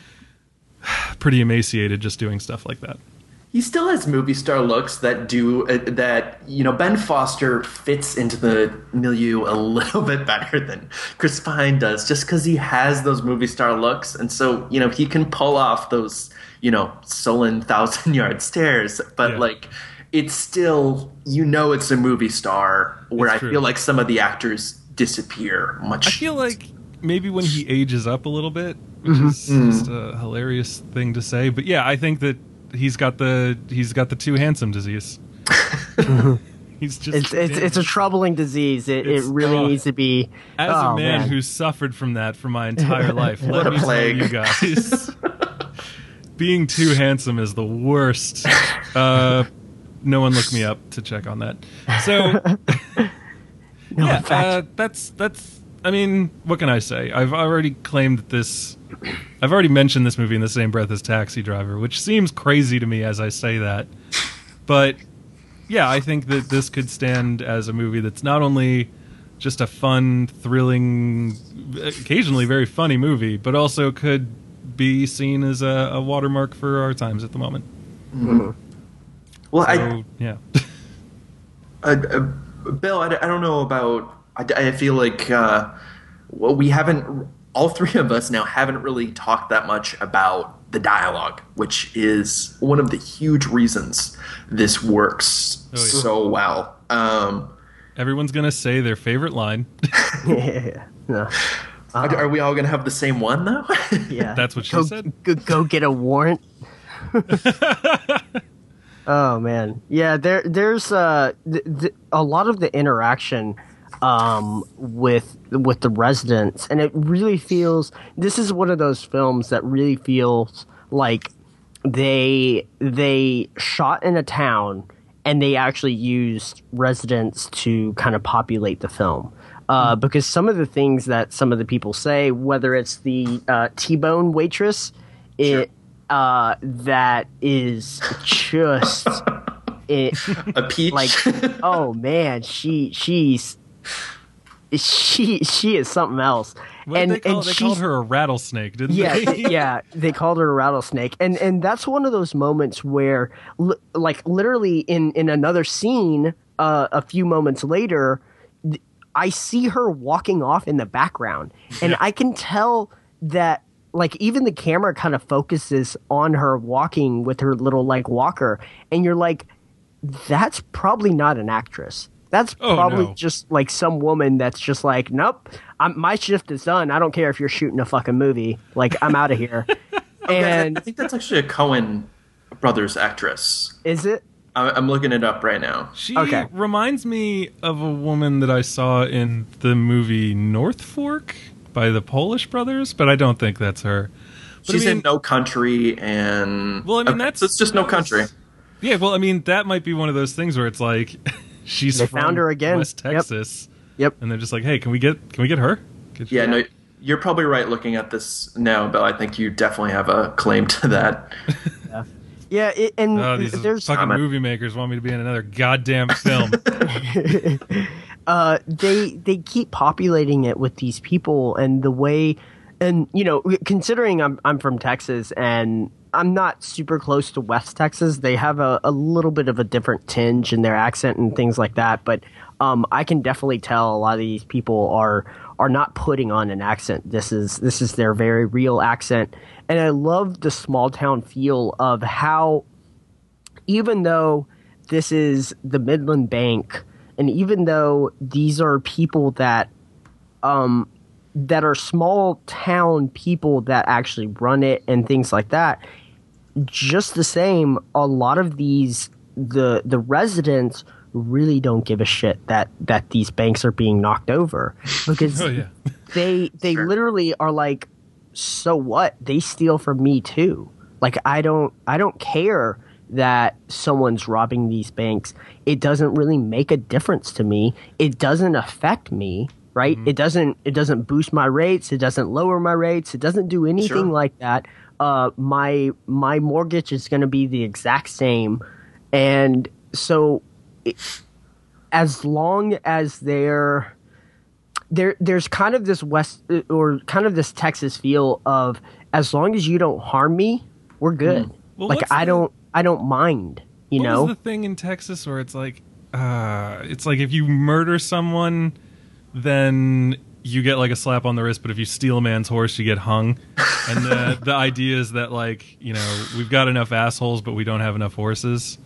pretty emaciated just doing stuff like that. He still has movie star looks that do uh, that. You know, Ben Foster fits into the milieu a little bit better than Chris Pine does, just because he has those movie star looks, and so you know he can pull off those you know sullen thousand yard stares. But Yeah. like, it's still you know it's a movie star. Where It's I true. feel like some of the actors disappear much. I feel like maybe when he ages up a little bit, which is just a hilarious thing to say, but yeah, I think that he's got the he's got the too handsome disease. He's just It's it's it's a troubling disease. It It's- it really oh. needs to be. as oh, a man, man. who's suffered from that for my entire life. What let a me plague. tell you guys, being too handsome is the worst. Uh, no one look me up to check on that. So No, yeah, in fact, uh, that's that's. I mean, what can I say? I've already claimed that this. I've already mentioned this movie in the same breath as Taxi Driver, which seems crazy to me as I say that. But yeah, I think that this could stand as a movie that's not only just a fun, thrilling, occasionally very funny movie, but also could be seen as a, a watermark for our times at the moment. well, I So, yeah. Uh, uh, Bill, I, I don't know about. I, I feel like uh, well, we haven't. All three of us now haven't really talked that much about the dialogue, which is one of the huge reasons this works Oh, yeah. so well. Um, Everyone's going to say their favorite line. yeah, no, are, are we all going to have the same one though? yeah. That's what she go, said. Go, go get a warrant. Oh man, yeah. There, there's uh, th- th- a lot of the interaction um, with with the residents, and it really feels. This is one of those films that really feels like they they shot in a town and they actually used residents to kind of populate the film. Uh, because some of the things that some of the people say, whether it's the uh, T-bone waitress, it uh, that is just it A peach. like oh man, she she's she she is something else. What and did they call, and they she's- called her a rattlesnake, didn't yeah, they? th- yeah, they called her a rattlesnake, and and that's one of those moments where, li- like, literally in in another scene, uh, a few moments later, th- I see her walking off in the background, and I can tell that, like, even the camera kind of focuses on her walking with her little like walker, and you're like, that's probably not an actress. That's Oh, probably no. just like some woman that's just like, nope, I'm, my shift is done. I don't care if you're shooting a fucking movie. Like, I'm out of here. And I think that's actually a Coen Brothers actress. is it? I- I'm looking it up right now. She Okay. reminds me of a woman that I saw in the movie North Fork by the Polish brothers, but I don't think that's her. But She's I mean, in No Country and Well, I mean, okay, that's- so it's just No that was- Country. yeah, well, I mean, that might be one of those things where it's like she's They from found her again. West Yep. Texas, Yep. and they're just like, hey, can we get can we get her? Could Yeah, you- no, you're probably right looking at this now, Bill. I think you definitely have a claim to that. Yeah, it, and Oh, these there's fucking I'm a- movie makers want me to be in another goddamn film. uh, they they keep populating it with these people, and the way, and you know, considering I'm I'm from Texas and I'm not super close to West Texas, they have a, a little bit of a different tinge in their accent and things like that. But um, I can definitely tell a lot of these people are are not putting on an accent. This is this is their very real accent, and I love the small town feel of how, even though this is the Midland Bank, and even though these are people that um, that are small town people that actually run it and things like that, just the same, a lot of these the the residents really don't give a shit that that these banks are being knocked over, because Oh, yeah. they they Sure. literally are like, so what? They steal from me too. Like, I don't I don't care that someone's robbing these banks. It doesn't really make a difference to me. It doesn't affect me, right? Mm-hmm. It doesn't it doesn't boost my rates. It doesn't lower my rates. It doesn't do anything Sure. like that. Uh, my my mortgage is going to be the exact same, and so it, as long as they're there, there's kind of this West or kind of this Texas feel of, as long as you don't harm me, we're good. Well, like what's I the- don't I don't mind, you what know. was the thing in Texas where it's like, uh, it's like if you murder someone, then you get like a slap on the wrist, but if you steal a man's horse, you get hung. And the the idea is that, like, you know, we've got enough assholes, but we don't have enough horses.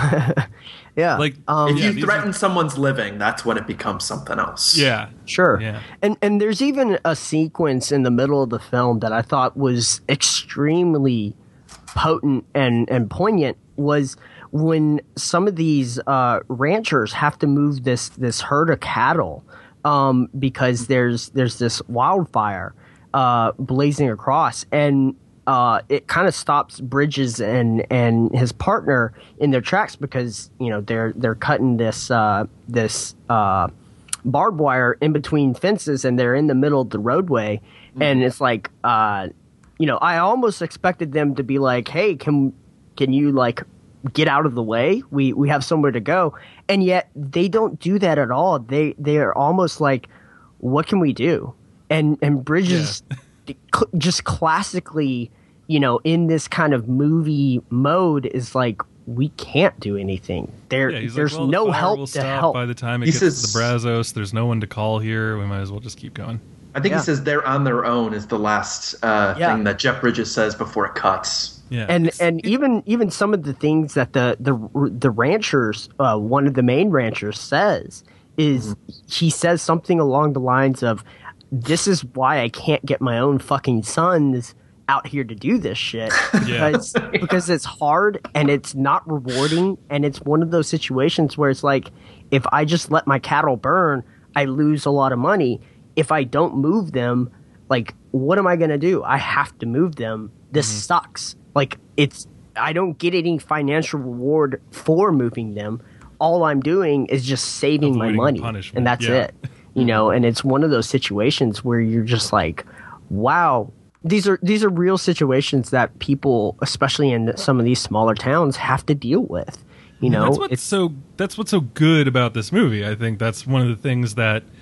Yeah, Like, um, If yeah, you these threaten someone's living, that's when it becomes something else. Yeah, sure. Yeah. And and there's even a sequence in the middle of the film that I thought was extremely potent and, and poignant, was when some of these uh, ranchers have to move this this herd of cattle um, because there's there's this wildfire uh, blazing across, and uh, it kind of stops Bridges and and his partner in their tracks, because you know they're they're cutting this uh, this uh, barbed wire in between fences, and they're in the middle of the roadway, and it's like uh, you know I almost expected them to be like, hey, can can you like get out of the way? We we have somewhere to go, and yet they don't do that at all. They they are almost like, what can we do? And and Bridges cl- just classically, you know, in this kind of movie mode, is like, we can't do anything. There yeah. He's there's like, well, no the fire help will to stop help. by the time it He gets says- to the Brazos. There's no one to call here. We might as well just keep going. I think Yeah. he says they're on their own is the last uh, Yeah. thing that Jeff Bridges says before it cuts. Yeah, and It's- and even even some of the things that the the the ranchers, uh, one of the main ranchers says is, he says something along the lines of, "This is why I can't get my own fucking sons out here to do this shit, Yeah. because because it's hard and it's not rewarding, and it's one of those situations where it's like, if I just let my cattle burn, I lose a lot of money. If I don't move them, like, what am I going to do? I have to move them. This sucks. Like, it's, I don't get any financial reward for moving them. All I'm doing is just saving Avoiding my money, punishment, and that's yeah. it. You know, and it's one of those situations where you're just like, wow, these are these are real situations that people, especially in some of these smaller towns, have to deal with. You know, that's what's it's so that's what's so good about this movie. I think that's one of the things that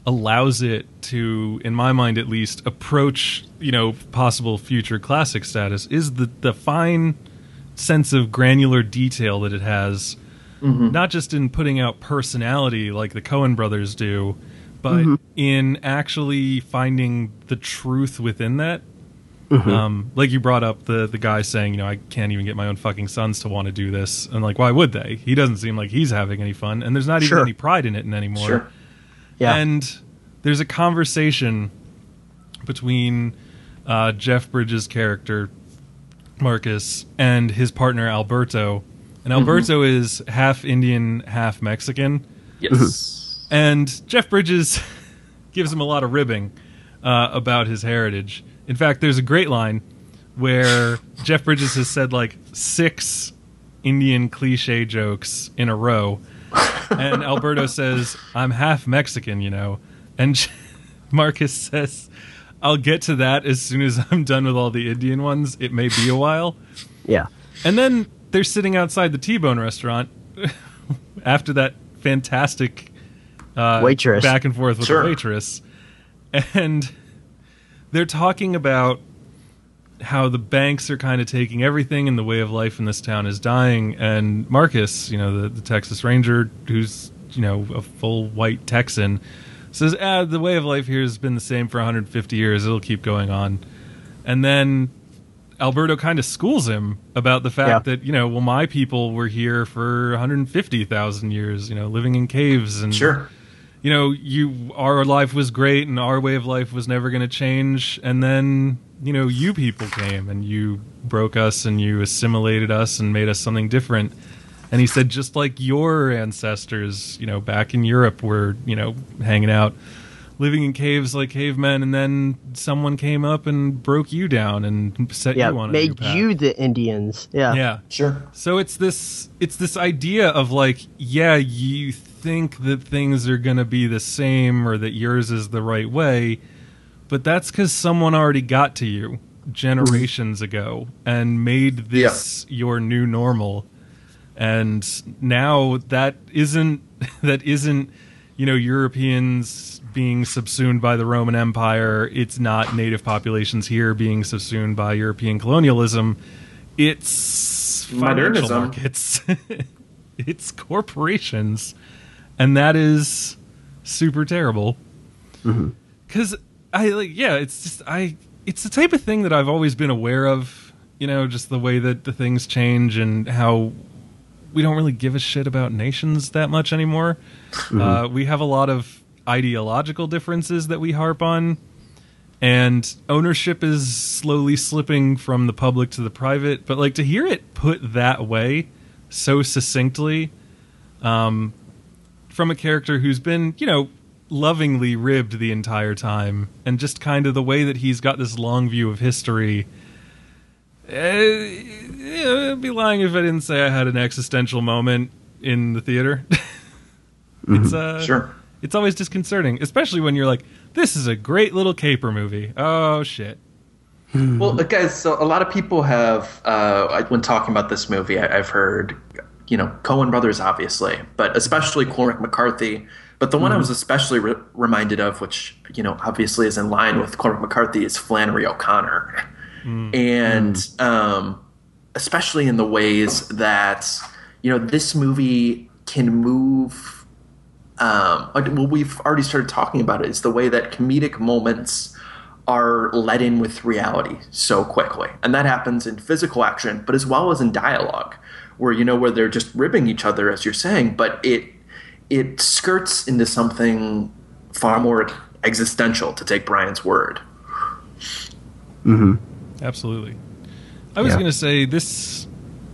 allows it to, in my mind at least, approach, you know, possible future classic status is the, the fine sense of granular detail that it has, mm-hmm. not just in putting out personality like the Coen brothers do, but mm-hmm. in actually finding the truth within that. Mm-hmm. Um, like you brought up the, the guy saying, you know, I can't even get my own fucking sons to want to do this. And like, why would they? He doesn't seem like he's having any fun. And there's not even Sure. any pride in it anymore. Sure. Yeah. And there's a conversation between uh, Jeff Bridges' character, Marcus, and his partner, Alberto. And Alberto mm-hmm. is half Indian, half Mexican. Yes. And Jeff Bridges gives him a lot of ribbing uh, about his heritage. In fact, there's a great line where Jeff Bridges has said like six Indian cliche jokes in a row. And Alberto says, I'm half Mexican, you know. And Marcus says, I'll get to that as soon as I'm done with all the Indian ones. It may be a while. Yeah. And then they're sitting outside the T-Bone restaurant after that fantastic uh, waitress back and forth with Sure. the waitress. And they're talking about how the banks are kind of taking everything and the way of life in this town is dying. And Marcus, you know, the, the Texas Ranger, who's, you know, a full white Texan, says, ah, the way of life here has been the same for one hundred fifty years. It'll keep going on. And then Alberto kind of schools him about the fact Yeah. that, you know, well, my people were here for one hundred fifty thousand years, you know, living in caves. And, Sure. you know, you our life was great and our way of life was never going to change. And then, you know, you people came and you broke us and you assimilated us and made us something different. And he said, just like your ancestors, you know, back in Europe were, you know, hanging out, living in caves like cavemen, and then someone came up and broke you down and set Yeah, you on a new made path. you the Indians. Yeah. Yeah. Sure. So it's this it's this idea of like, yeah, you think that things are going to be the same or that yours is the right way, but that's because someone already got to you generations ago and made this your new normal. And now that isn't that isn't, you know, Europeans being subsumed by the Roman Empire. It's not native populations here being subsumed by European colonialism. It's financial Modernism. markets. It's corporations. And that is super terrible. Because I like, yeah, it's just, I, it's the type of thing that I've always been aware of, you know, just the way that the things change and how we don't really give a shit about nations that much anymore. Mm-hmm. Uh, we have a lot of ideological differences that we harp on, and ownership is slowly slipping from the public to the private. But like to hear it put that way so succinctly, um, from a character who's been, you know, lovingly ribbed the entire time, and just kind of the way that he's got this long view of history. Uh, yeah, I'd be lying if I didn't say I had an existential moment in the theater. It's uh, Sure. It's always disconcerting, especially when you're like, "This is a great little caper movie." Oh shit! Well, guys, so a lot of people have, uh, when talking about this movie, I, I've heard, you know, Coen brothers, obviously, but especially Cormac McCarthy. But the one I was especially re- reminded of, which, you know, obviously is in line with Cormac McCarthy, is Flannery O'Connor. And um, especially in the ways that, you know, this movie can move. Um, well, we've already started talking about it. Is the way that comedic moments are let in with reality so quickly. And that happens in physical action, but as well as in dialogue, where, you know, where they're just ribbing each other, as you're saying, but it it skirts into something far more existential, to take Brian's word. Mm-hmm. Absolutely. I was Yeah. going to say this.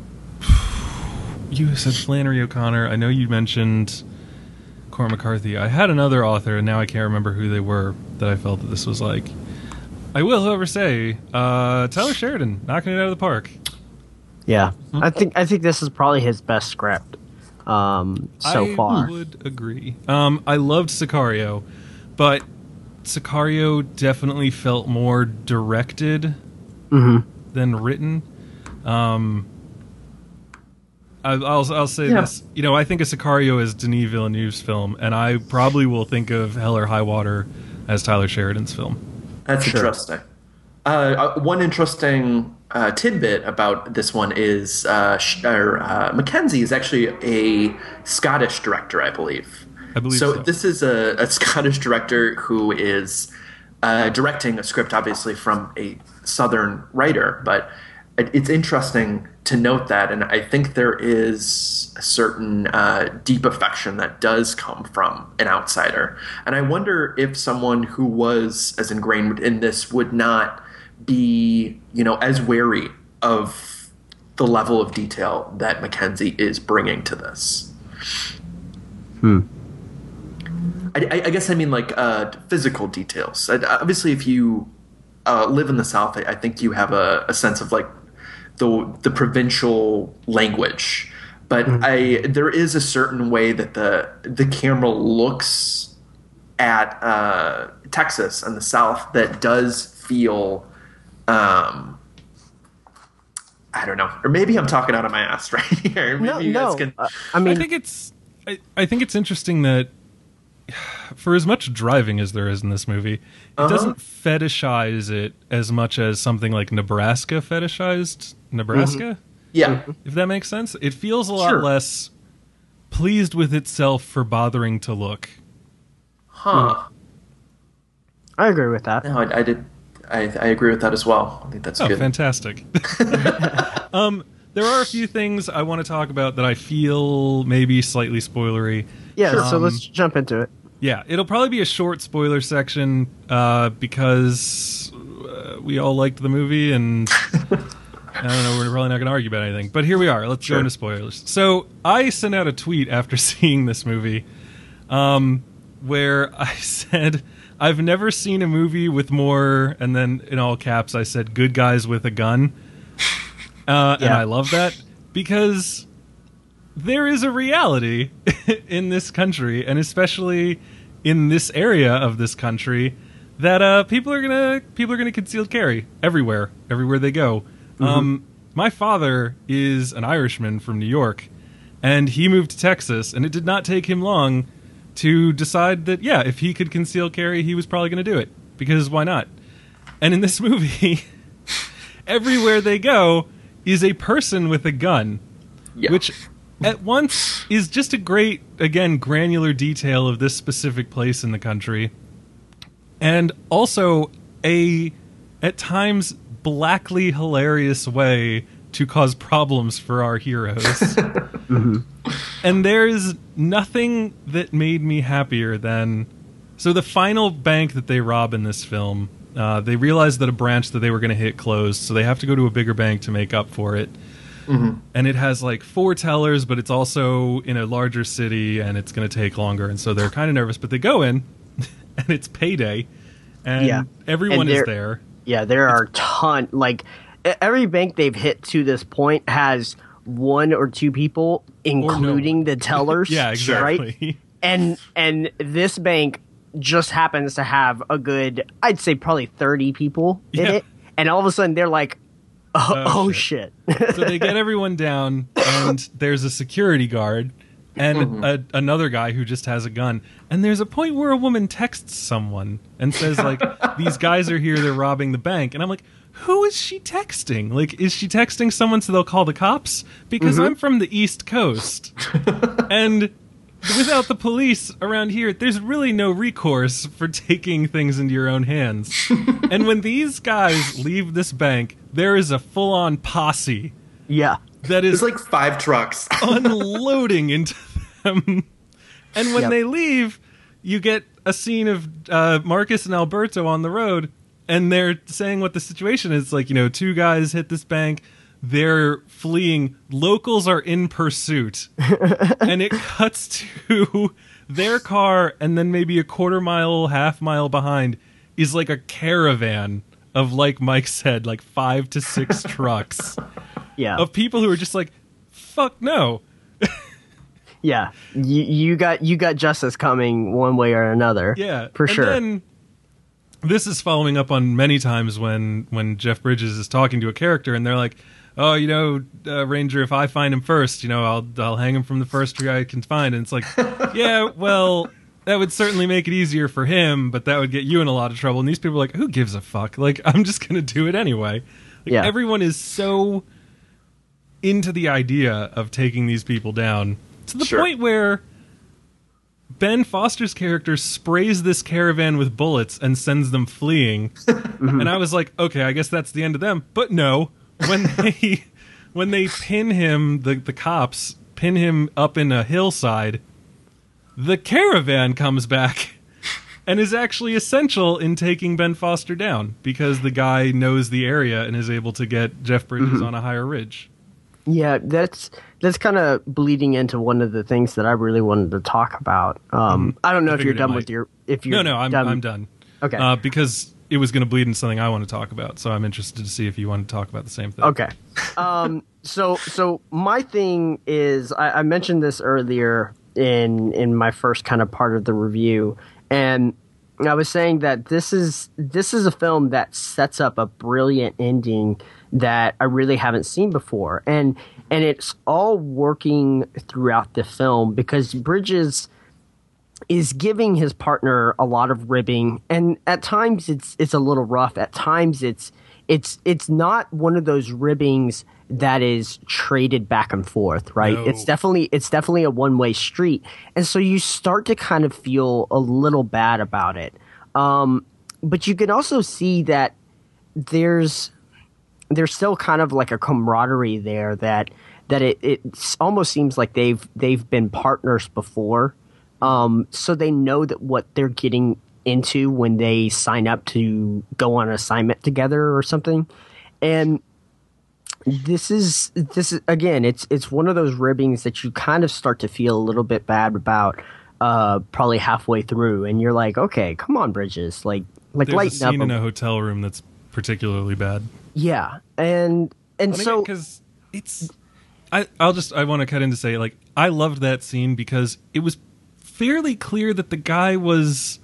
You said Flannery O'Connor. I know you mentioned Cormac McCarthy. I had another author, and now I can't remember who they were, that I felt that this was like. I will, however, say uh, Tyler Sheridan knocking it out of the park. Yeah, I think I think this is probably his best script um, so I far. would agree. Um, I loved Sicario, but Sicario definitely felt more directed Mm-hmm. than written. Um, I, I'll I'll say Yeah. this. You know, I think of Sicario as Denis Villeneuve's film, and I probably will think of Hell or High Water as Tyler Sheridan's film. That's interesting. Uh, uh, one interesting uh, tidbit about this one is uh, Sh- or, uh, Mackenzie is actually a Scottish director, I believe. I believe so. so. This is a, a Scottish director who is uh, directing a script, obviously from a Southern writer, but it, it's interesting to note that, and I think there is a certain uh, deep affection that does come from an outsider. And I wonder if someone who was as ingrained in this would not be, you know, as wary of the level of detail that Mackenzie is bringing to this. Hmm. I, I guess I mean like uh, physical details. I, obviously, if you uh, live in the South, I, I think you have a, a sense of like the the provincial language. But mm-hmm. I there is a certain way that the the camera looks at uh, Texas and the South that does feel. Um, I don't know, or maybe I'm talking out of my ass right here. Maybe No, you guys no. can- Uh, I mean, I think it's I, I think it's interesting that for as much driving as there is in this movie, it Uh-huh. doesn't fetishize it as much as something like Nebraska fetishized Nebraska. yeah. If that makes sense. It feels a lot Sure. less pleased with itself for bothering to look. Huh. I agree with that. No, I, I did. I, I agree with that as well. I think that's Oh, good. fantastic. um, there are a few things I want to talk about that I feel maybe slightly spoilery. Yeah, so Um, let's jump into it. Yeah, it'll probably be a short spoiler section uh, because uh, we all liked the movie, and I don't know, we're probably not going to argue about anything. But here we are. Let's Sure. go into spoilers. So I sent out a tweet after seeing this movie um, where I said, I've never seen a movie with more, and then in all caps I said, good guys with a gun. Uh, And Yeah. I love that because there is a reality in this country, and especially in this area of this country, that uh, people are gonna people are gonna concealed carry everywhere, everywhere they go. Mm-hmm. Um, my father is an Irishman from New York, and he moved to Texas, and it did not take him long to decide that yeah, if he could conceal carry, he was probably going to do it because why not? And in this movie, everywhere they go is a person with a gun, Yeah. which at once is just a great, again, granular detail of this specific place in the country, and also a, at times, blackly hilarious way to cause problems for our heroes. Mm-hmm. And there's nothing that made me happier than... So the final bank that they rob in this film, uh, they realize that a branch that they were going to hit closed, so they have to go to a bigger bank to make up for it. Mm-hmm. And it has like four tellers, but it's also in a larger city, and it's going to take longer. And so they're kind of nervous, but they go in, and it's payday, and Yeah. everyone And is they're- there. Yeah, there are ton like e- every bank they've hit to this point has one or two people, including the tellers. Yeah, exactly. Right? And and this bank just happens to have a good, I'd say probably thirty people in Yeah. it, and all of a sudden they're like, oh, Oh, oh shit. shit. So they get everyone down, and there's a security guard and a, another guy who just has a gun. And there's a point where a woman texts someone and says, like, these guys are here, they're robbing the bank. And I'm like, who is she texting? Like, is she texting someone so they'll call the cops? Because I'm from the East Coast. And without the police around here, there's really no recourse for taking things into your own hands. And when these guys leave this bank, there is a full-on posse Yeah. that is There's like five trucks. unloading into them. And when Yep. they leave, you get a scene of uh, Marcus and Alberto on the road, and they're saying what the situation is. Like, you know, two guys hit this bank, they're fleeing, locals are in pursuit. And it cuts to their car, and then maybe a quarter mile, half mile behind is like a caravan of, like Mike said, like five to six trucks Yeah. of people who are just like, fuck no. Yeah. You, you got you got justice coming one way or another. Yeah, For and sure. Then this is following up on many times when when Jeff Bridges is talking to a character and they're like, oh, you know, uh, Ranger, if I find him first, you know, I'll I'll hang him from the first tree I can find. And it's like, yeah, well, that would certainly make it easier for him, but that would get you in a lot of trouble. And these people are like, who gives a fuck? Like, I'm just going to do it anyway. Like, yeah. Everyone is so into the idea of taking these people down to the Sure. point where Ben Foster's character sprays this caravan with bullets and sends them fleeing. And I was like, okay, I guess that's the end of them. But no, when they when they pin him, the, the cops pin him up in a hillside, the caravan comes back and is actually essential in taking Ben Foster down because the guy knows the area and is able to get Jeff Bridges Mm-hmm. on a higher ridge. Yeah, that's that's kind of bleeding into one of the things that I really wanted to talk about. Um, I don't know I if you're figured it done might. with your if you're No, no, I'm done. I'm done. Okay. Uh, because it was going to bleed into something I want to talk about, so I'm interested to see if you want to talk about the same thing. Okay. Um, so so my thing is I, I mentioned this earlier in in my first kind of part of the review, and I was saying that this is this is a film that sets up a brilliant ending that I really haven't seen before, and and it's all working throughout the film because Bridges is giving his partner a lot of ribbing, and at times it's it's a little rough. At times it's it's it's not one of those ribbings that is traded back and forth, right? No. It's definitely it's definitely a one-way street, and so you start to kind of feel a little bad about it. Um, but you can also see that there's there's still kind of like a camaraderie there that that it, it almost seems like they've they've been partners before. Um, so they know that what they're getting into when they sign up to go on an assignment together or something. And this is this is again, it's it's one of those ribbings that you kind of start to feel a little bit bad about uh, probably halfway through, and you're like, okay, come on, Bridges, like like There's a lighten up. scene in a- a hotel room that's particularly bad. yeah, and and so because it's, I I'll just I want to cut in to say like I loved that scene because it was fairly clear that the guy was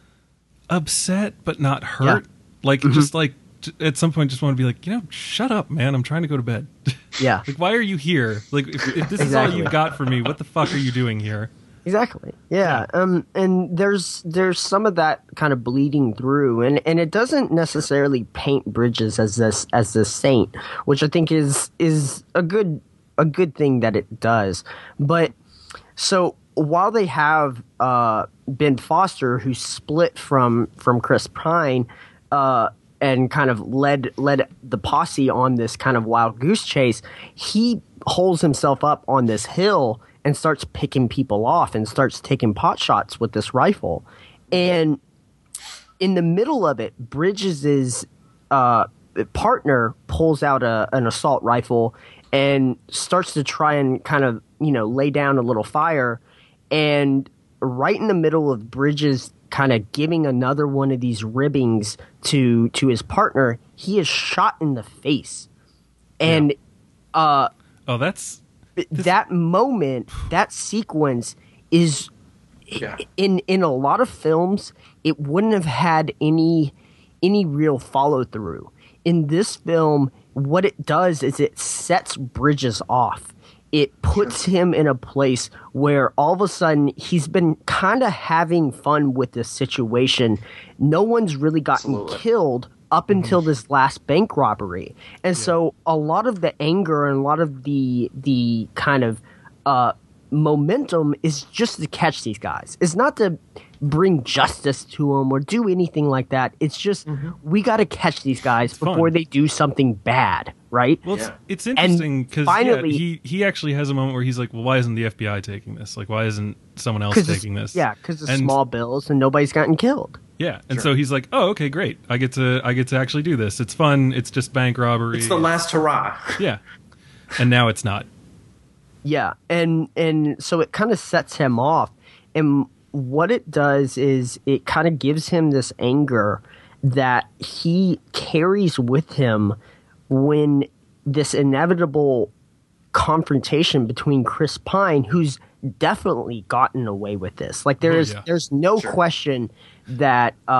upset but not hurt. Yeah. Like Mm-hmm. just like j- at some point, just want to be like, you know, shut up, man. I'm trying to go to bed. yeah. Like, why are you here? Like, if, if this is all Exactly. you've got for me, what the fuck are you doing here? Exactly. Yeah. Um. And there's there's some of that kind of bleeding through, and, and it doesn't necessarily paint Bridges as this as this saint, which I think is is a good a good thing that it does. But so while they have uh, Ben Foster, who split from from Chris Pine, uh, and kind of led led the posse on this kind of wild goose chase, he holds himself up on this hill and starts picking people off and starts taking pot shots with this rifle. And in the middle of it, Bridges' uh, partner pulls out a, an assault rifle and starts to try and kind of, you know, lay down a little fire. And right in the middle of Bridges kind of giving another one of these ribbings to to his partner, he is shot in the face. And uh, Oh, that's that moment, that sequence is Yeah. in in a lot of films, it wouldn't have had any any real follow through. In this film, what it does is it sets Bridges off. It puts him in a place where all of a sudden he's been kind of having fun with this situation. No one's really gotten Absolutely. killed up until this last bank robbery. And so a lot of the anger and a lot of the the kind of uh, momentum is just to catch these guys. It's not to bring justice to them or do anything like that. It's just we got to catch these guys fun. before they do something bad, right? well, it's, Yeah. it's interesting because finally- he he actually has a moment where he's like, well, why isn't the F B I taking this? Like, why isn't someone else 'Cause it's- taking this? Yeah, because it's And- small bills and nobody's gotten killed. Yeah, and so he's like, "Oh, okay, great. I get to I get to actually do this. It's fun. It's just bank robbery." It's the last hurrah. Yeah, and now it's not. Yeah, and and so it kind of sets him off, and what it does is it kind of gives him this anger that he carries with him when this inevitable confrontation between Chris Pine, who's definitely gotten away with this. Like there Oh, is, yeah. there's no Sure. question that uh,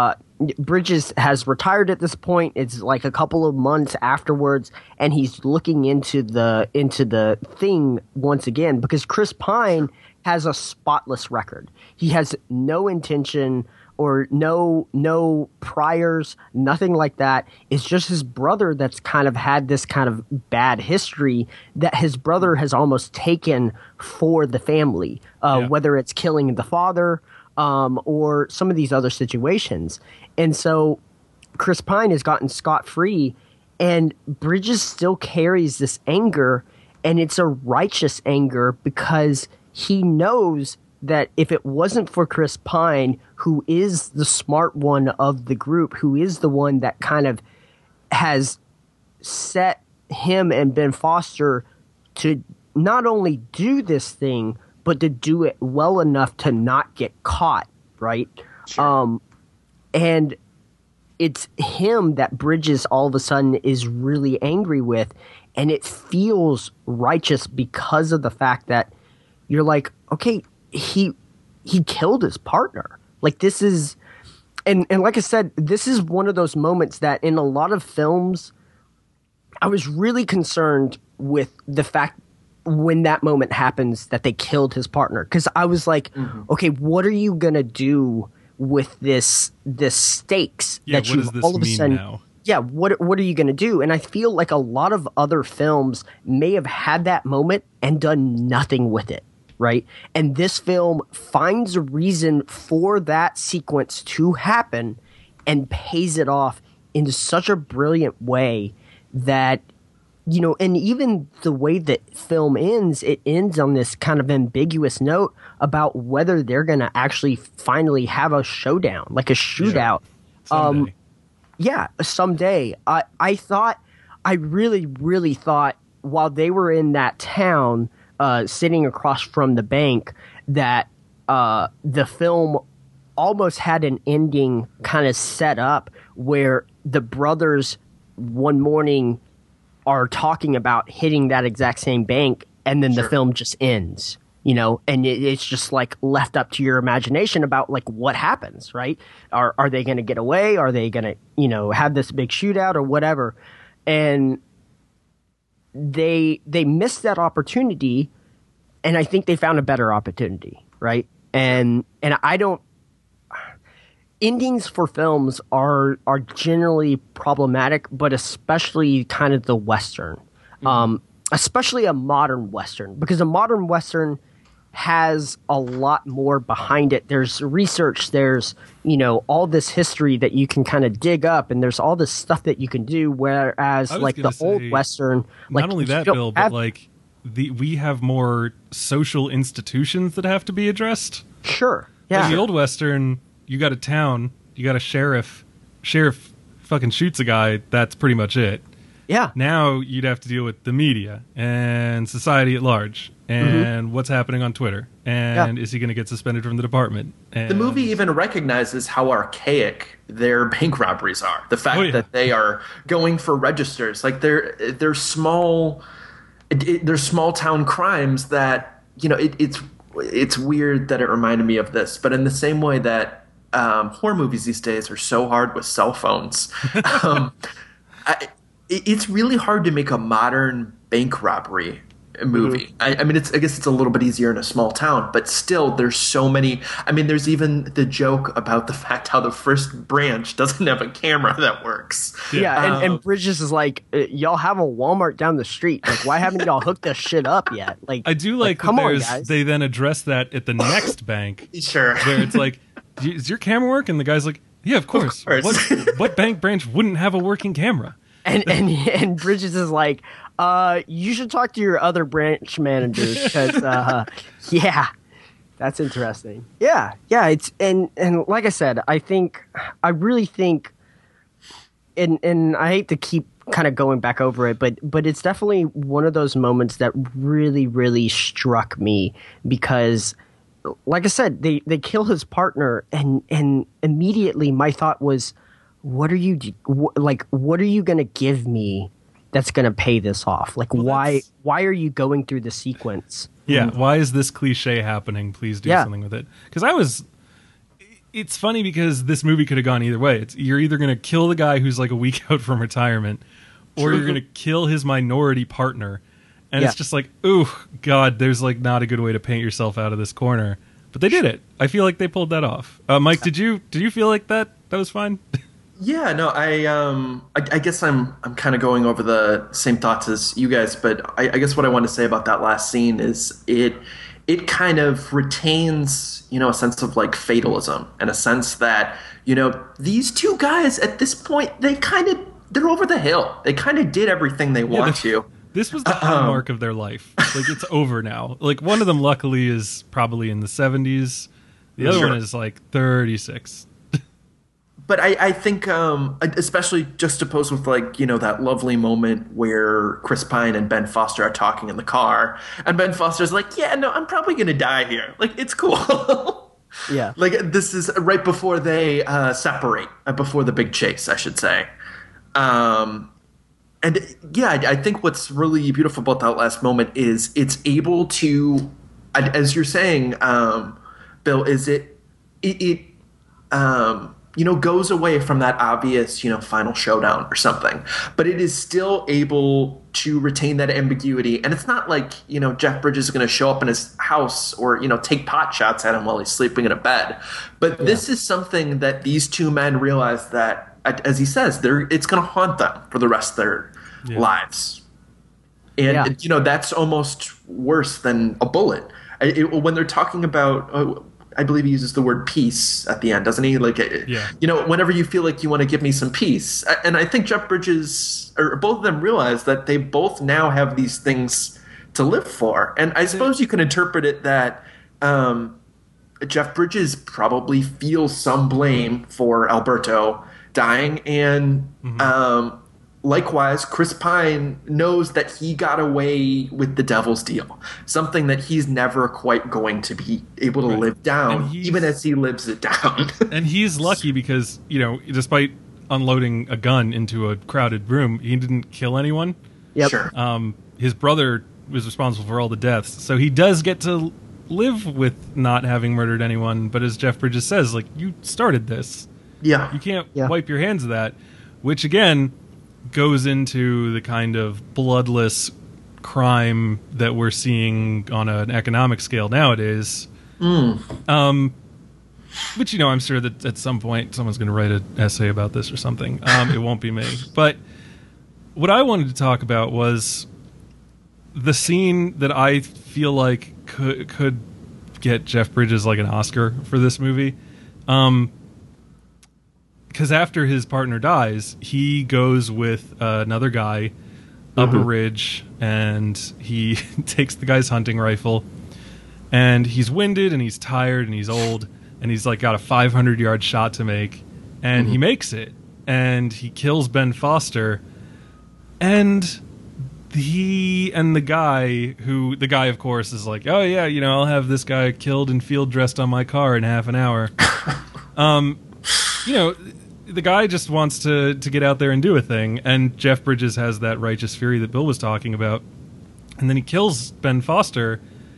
Bridges has retired at this point. It's like a couple of months afterwards, and he's looking into the into the thing once again because Chris Pine has a spotless record. He has no intention or no no priors, nothing like that. It's just his brother that's kind of had this kind of bad history that his brother has almost taken for the family, uh, Yeah. whether it's killing the father um, or some of these other situations. And so Chris Pine has gotten scot-free, and Bridges still carries this anger, and it's a righteous anger because he knows that if it wasn't for Chris Pine, who is the smart one of the group, who is the one that kind of has set him and Ben Foster to not only do this thing, but to do it well enough to not get caught, right? Sure. Um, and it's him that Bridges all of a sudden is really angry with, and it feels righteous because of the fact that you're like, okay, he he killed his partner. Like this is, and and like I said, this is one of those moments that in a lot of films, I was really concerned with the fact when that moment happens that they killed his partner, because I was like, mm-hmm. okay, what are you gonna do with this this stakes Yeah, that what you does this all of a mean sudden now? Yeah, what what are you going to do? And I feel like a lot of other films may have had that moment and done nothing with it, right? And this film finds a reason for that sequence to happen and pays it off in such a brilliant way that, you know, and even the way that film ends, it ends on this kind of ambiguous note about whether they're going to actually finally have a showdown, like a shootout. Someday. Um, Yeah, someday. I I thought, I really, really thought while they were in that town, uh, sitting across from the bank, that uh, the film almost had an ending kind of set up where the brothers one morning are talking about hitting that exact same bank, and then Sure. the film just ends. You know, and it, it's just like left up to your imagination about like what happens, right? Are are they going to get away? Are they going to, you know, have this big shootout or whatever? And they they missed that opportunity, and I think they found a better opportunity, right? And and I don't. Endings for films are are generally problematic, but especially kind of the Western, mm-hmm. um, especially a modern Western, because a modern Western has a lot more behind it. There's research, there's, you know, all this history that you can kind of dig up, and there's all this stuff that you can do, whereas I was like gonna the old say, Western, like not only you that, don't Bill, have- but like the we have more social institutions that have to be addressed. sure, In yeah, the old Western, you got a town, you got a sheriff. Sheriff fucking shoots a guy. That's pretty much it. yeah, Now you'd have to deal with the media and society at large, and Mm-hmm. what's happening on Twitter, and is he going to get suspended from the department? And The movie even recognizes how archaic their bank robberies are. The fact Oh, yeah. that they are going for registers, like they're they're small, it, it, they're small town crimes that, you know, it, it's it's weird that it reminded me of this, but in the same way that um, horror movies these days are so hard with cell phones, um, I, it, it's really hard to make a modern bank robbery movie. Mm-hmm. I, I mean, it's I guess it's a little bit easier in a small town, but still, there's so many. I mean, there's even the joke about the fact how the first branch doesn't have a camera that works. yeah. And, Um, and Bridges is like, uh, y'all have a Walmart down the street. Like, why haven't y'all hooked this shit up yet? Like, I do like, come that on, there's, guys. they then address that at the next bank, Sure. where it's like, "Do you- does your camera work? And the guy's like, yeah, of course. course. What, what bank branch wouldn't have a working camera? And and and Bridges is like, uh, you should talk to your other branch managers because, uh, yeah, that's interesting. Yeah, yeah. It's and and like I said, I think I really think, and and I hate to keep kind of going back over it, but but it's definitely one of those moments that really really struck me because, like I said, they they kill his partner, and and immediately my thought was, what are you wh- like what are you going to give me that's going to pay this off? Like, Well, why that's- why are you going through the sequence? Yeah, why is this cliche happening? Please do Yeah. something with it. Because I was, it's funny because this movie could have gone either way. It's you're either going to kill the guy who's like a week out from retirement, or True. you're going to kill his minority partner. And Yeah. it's just like, ooh, God, there's like not a good way to paint yourself out of this corner. But they did it. I feel like they pulled that off. Uh, Mike, did you did you feel like that that was fine? Yeah, no, I um, I, I guess I'm I'm kind of going over the same thoughts as you guys, but I, I guess what I want to say about that last scene is it it kind of retains, you know, a sense of like fatalism and a sense that, you know, these two guys at this point, they kind of they're over the hill. They kind of did everything they want the- to. This was the high mark of their life. Like, it's over now. Like, one of them, luckily, is probably in the seventies. The other Sure. one is, like, thirty-six. But I, I think, um, especially juxtaposed with, like, you know, that lovely moment where Chris Pine and Ben Foster are talking in the car, and Ben Foster's like, yeah, no, I'm probably going to die here. Like, it's cool. Yeah. Like, this is right before they uh, separate, uh, before the big chase, I should say. Um, and, yeah, I, I think what's really beautiful about that last moment is it's able to, as you're saying, um, Bill, is it, it, it um, you know, goes away from that obvious, you know, final showdown or something. But it is still able to retain that ambiguity. And it's not like, you know, Jeff Bridges is going to show up in his house or, you know, take pot shots at him while he's sleeping in a bed. But yeah. This is something that these two men realize that, as he says, they're, it's going to haunt them for the rest of their yeah. lives. And, yeah. you know, that's almost worse than a bullet. It, it, when they're talking about... Uh, I believe he uses the word peace at the end, doesn't he? Like, yeah. you know, whenever you feel like you want to give me some peace. And I think Jeff Bridges, or both of them realize that they both now have these things to live for. And I suppose you can interpret it that um, Jeff Bridges probably feels some blame for Alberto dying. And mm-hmm. um, likewise, Chris Pine knows that he got away with the devil's deal, something that he's never quite going to be able to right. live down, even as he lives it down. And he's lucky because, you know, despite unloading a gun into a crowded room, he didn't kill anyone. Yep. Sure. Um, his brother was responsible for all the deaths, so he does get to live with not having murdered anyone. But as Jeff Bridges says, like, you started this. Yeah. You can't yeah. wipe your hands of that, which, again, goes into the kind of bloodless crime that we're seeing on an economic scale nowadays. Mm. Um, which, you know, I'm sure that at some point someone's going to write an essay about this or something. Um, it won't be me. But what I wanted to talk about was the scene that I feel like could could get Jeff Bridges like an Oscar for this movie. Um, because after his partner dies, he goes with uh, another guy up mm-hmm. a ridge, and he takes the guy's hunting rifle, and he's winded, and he's tired, and he's old, and he's like got a five hundred yard shot to make, and mm-hmm. he makes it, and he kills Ben Foster, and he and the guy who the guy of course is like, oh yeah, you know, I'll have this guy killed and field dressed on my car in half an hour. um, you know. The guy just wants to, to get out there and do a thing, and Jeff Bridges has that righteous fury that Bill was talking about, and then he kills Ben Foster,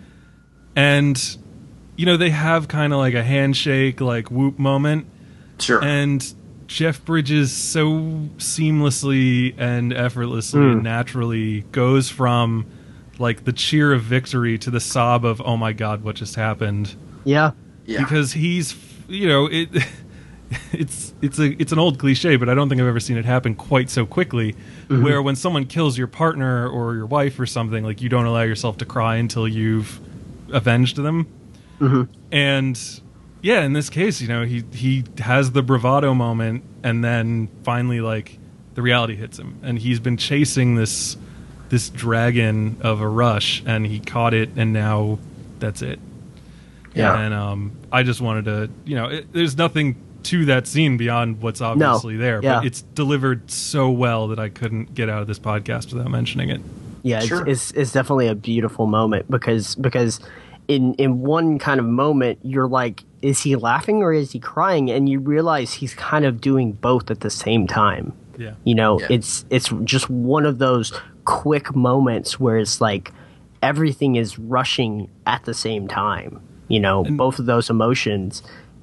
and, you know, they have kind of like a handshake, like, whoop moment, sure, and Jeff Bridges so seamlessly and effortlessly mm. and naturally goes from, like, the cheer of victory to the sob of, oh my God, what just happened? Yeah. yeah. Because he's, you know, it... It's it's a it's an old cliche, but I don't think I've ever seen it happen quite so quickly. Mm-hmm. Where when someone kills your partner or your wife or something, like you don't allow yourself to cry until you've avenged them. Mm-hmm. And yeah, in this case, you know, he he has the bravado moment, and then finally, like, the reality hits him, and he's been chasing this this dragon of a rush, and he caught it, and now that's it. Yeah, and um, I just wanted to, you know, it, there's nothing to that scene beyond what's obviously no. there, yeah. but it's delivered so well that I couldn't get out of this podcast without mentioning it. Yeah, sure. it's, it's it's definitely a beautiful moment because because in in one kind of moment you're like, is he laughing or is he crying? And you realize he's kind of doing both at the same time. Yeah, you know, yeah. it's it's just one of those quick moments where it's like everything is rushing at the same time. You know, and, both of those emotions.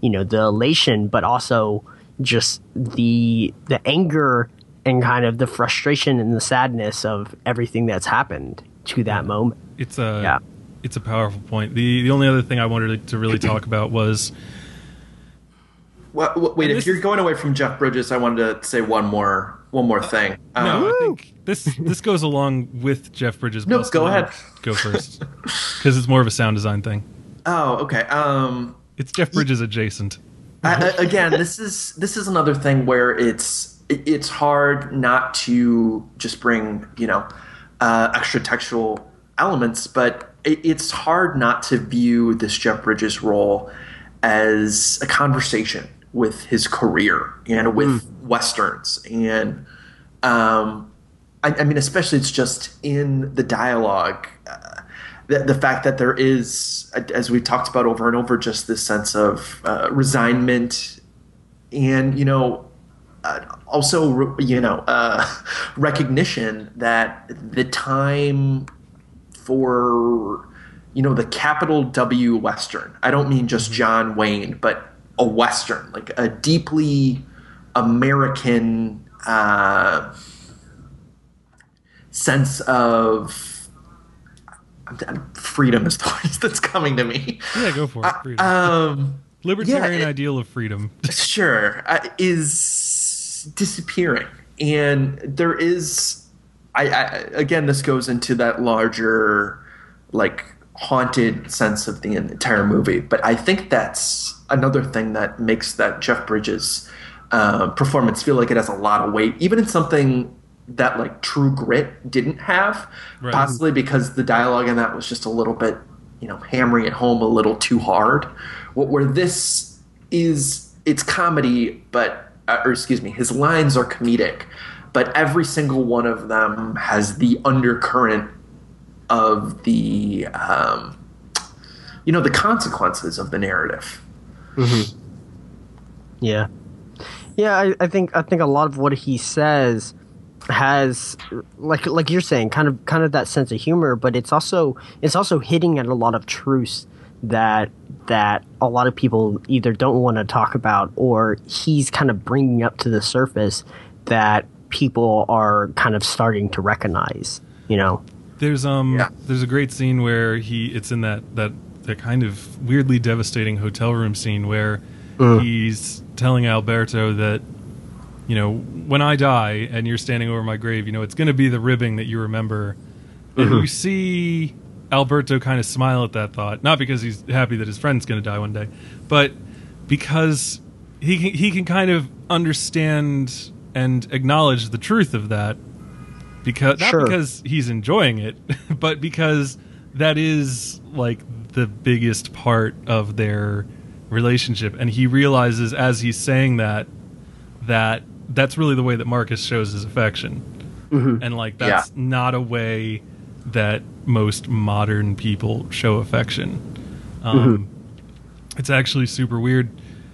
you know, the elation, but also just the the anger and kind of the frustration and the sadness of everything that's happened to that moment. It's a yeah. it's a powerful point. The the only other thing I wanted to really talk about was. Well, wait, if you're going away from Jeff Bridges, I wanted to say one more one more thing. Um, no, I think this this goes along with Jeff Bridges. No, go ahead. Go first, because it's more of a sound design thing. Oh, okay. Um, it's Jeff Bridges adjacent. I, again, this is this is another thing where it's it, it's hard not to just bring you know uh, extra textual elements, but it, it's hard not to view this Jeff Bridges role as a conversation with his career and with mm. Westerns. And, um, I, I mean, especially it's just in the dialogue, uh, the, the fact that there is, as we talked about over and over, just this sense of uh, resignment and, you know, uh, also, you know, uh, recognition that the time for, you know, the capital W Western, I don't mean just John Wayne, but a Western, like a deeply American uh, sense of freedom is the word that's coming to me. Yeah, go for it. Freedom. Uh, um, Libertarian yeah, it, ideal of freedom. Sure. Uh, is disappearing. And there is, I, I again, this goes into that larger, like, haunted sense of the entire movie. But I think that's another thing that makes that Jeff Bridges uh, performance feel like it has a lot of weight, even in something that like True Grit didn't have, right. Possibly because the dialogue in that was just a little bit, you know, hammering it home a little too hard. Where this is, it's comedy, but, uh, or excuse me, his lines are comedic, but every single one of them has the undercurrent of the, um, you know, the consequences of the narrative. Mm-hmm. Yeah, yeah. I, I think I think a lot of what he says has, like like you're saying, kind of kind of that sense of humor, but it's also it's also hitting at a lot of truths that that a lot of people either don't want to talk about, or he's kind of bringing up to the surface that people are kind of starting to recognize. You know. There's um yeah. there's a great scene where he it's in that that, that kind of weirdly devastating hotel room scene where mm. he's telling Alberto that, you know, when I die and you're standing over my grave, you know, it's going to be the ribbing that you remember. And mm-hmm. you see Alberto kind of smile at that thought, not because he's happy that his friend's going to die one day, but because he can, he can kind of understand and acknowledge the truth of that. Because not sure. because he's enjoying it, but because that is like the biggest part of their relationship, and he realizes as he's saying that that that's really the way that Marcus shows his affection, mm-hmm. and like that's yeah. not a way that most modern people show affection. Um, mm-hmm. It's actually super weird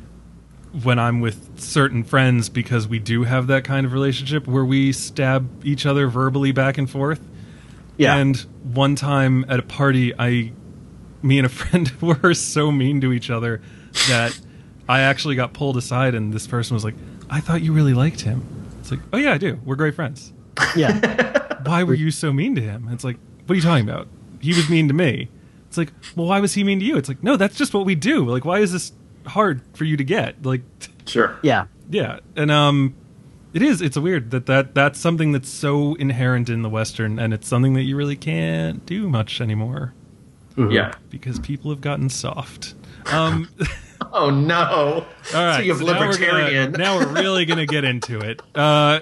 when I'm with certain friends, because we do have that kind of relationship where we stab each other verbally back and forth. Yeah. And one time at a party, I, me and a friend were so mean to each other that I actually got pulled aside, and this person was like, I thought you really liked him. It's like, oh yeah, I do. We're great friends. Yeah. Why were you so mean to him? And it's like, what are you talking about? He was mean to me. It's like, well, why was he mean to you? It's like, no, that's just what we do. Like, why is this hard for you to get? Like, sure. Yeah. Yeah. And um it is it's weird that, that that's something that's so inherent in the Western, and it's something that you really can't do much anymore. Mm-hmm. Yeah. Because people have gotten soft. Um Oh no. All right. So you have so libertarian. Now we're, gonna, now we're really gonna get into it. Uh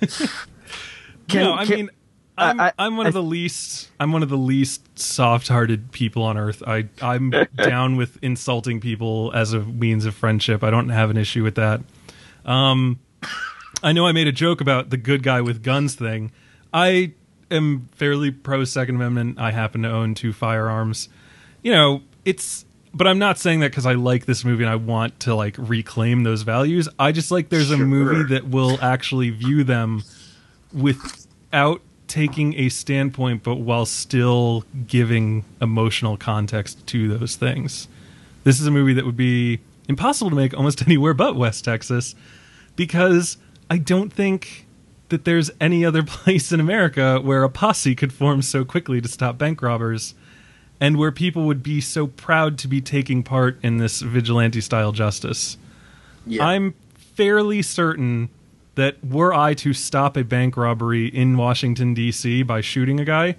can, No, I can, mean I'm, I, I'm one of the least. I'm one of the least soft-hearted people on earth. I I'm down with insulting people as a means of friendship. I don't have an issue with that. Um, I know I made a joke about the good guy with guns thing. I am fairly pro Second Amendment. I happen to own two firearms. You know, it's. But I'm not saying that because I like this movie and I want to like reclaim those values. I just like there's sure. a movie that will actually view them without taking a standpoint, but while still giving emotional context to those things. This is a movie that would be impossible to make almost anywhere but West Texas, because I don't think that there's any other place in America where a posse could form so quickly to stop bank robbers, and where people would be so proud to be taking part in this vigilante-style justice. Yeah. I'm fairly certain that were I to stop a bank robbery in Washington, D C by shooting a guy,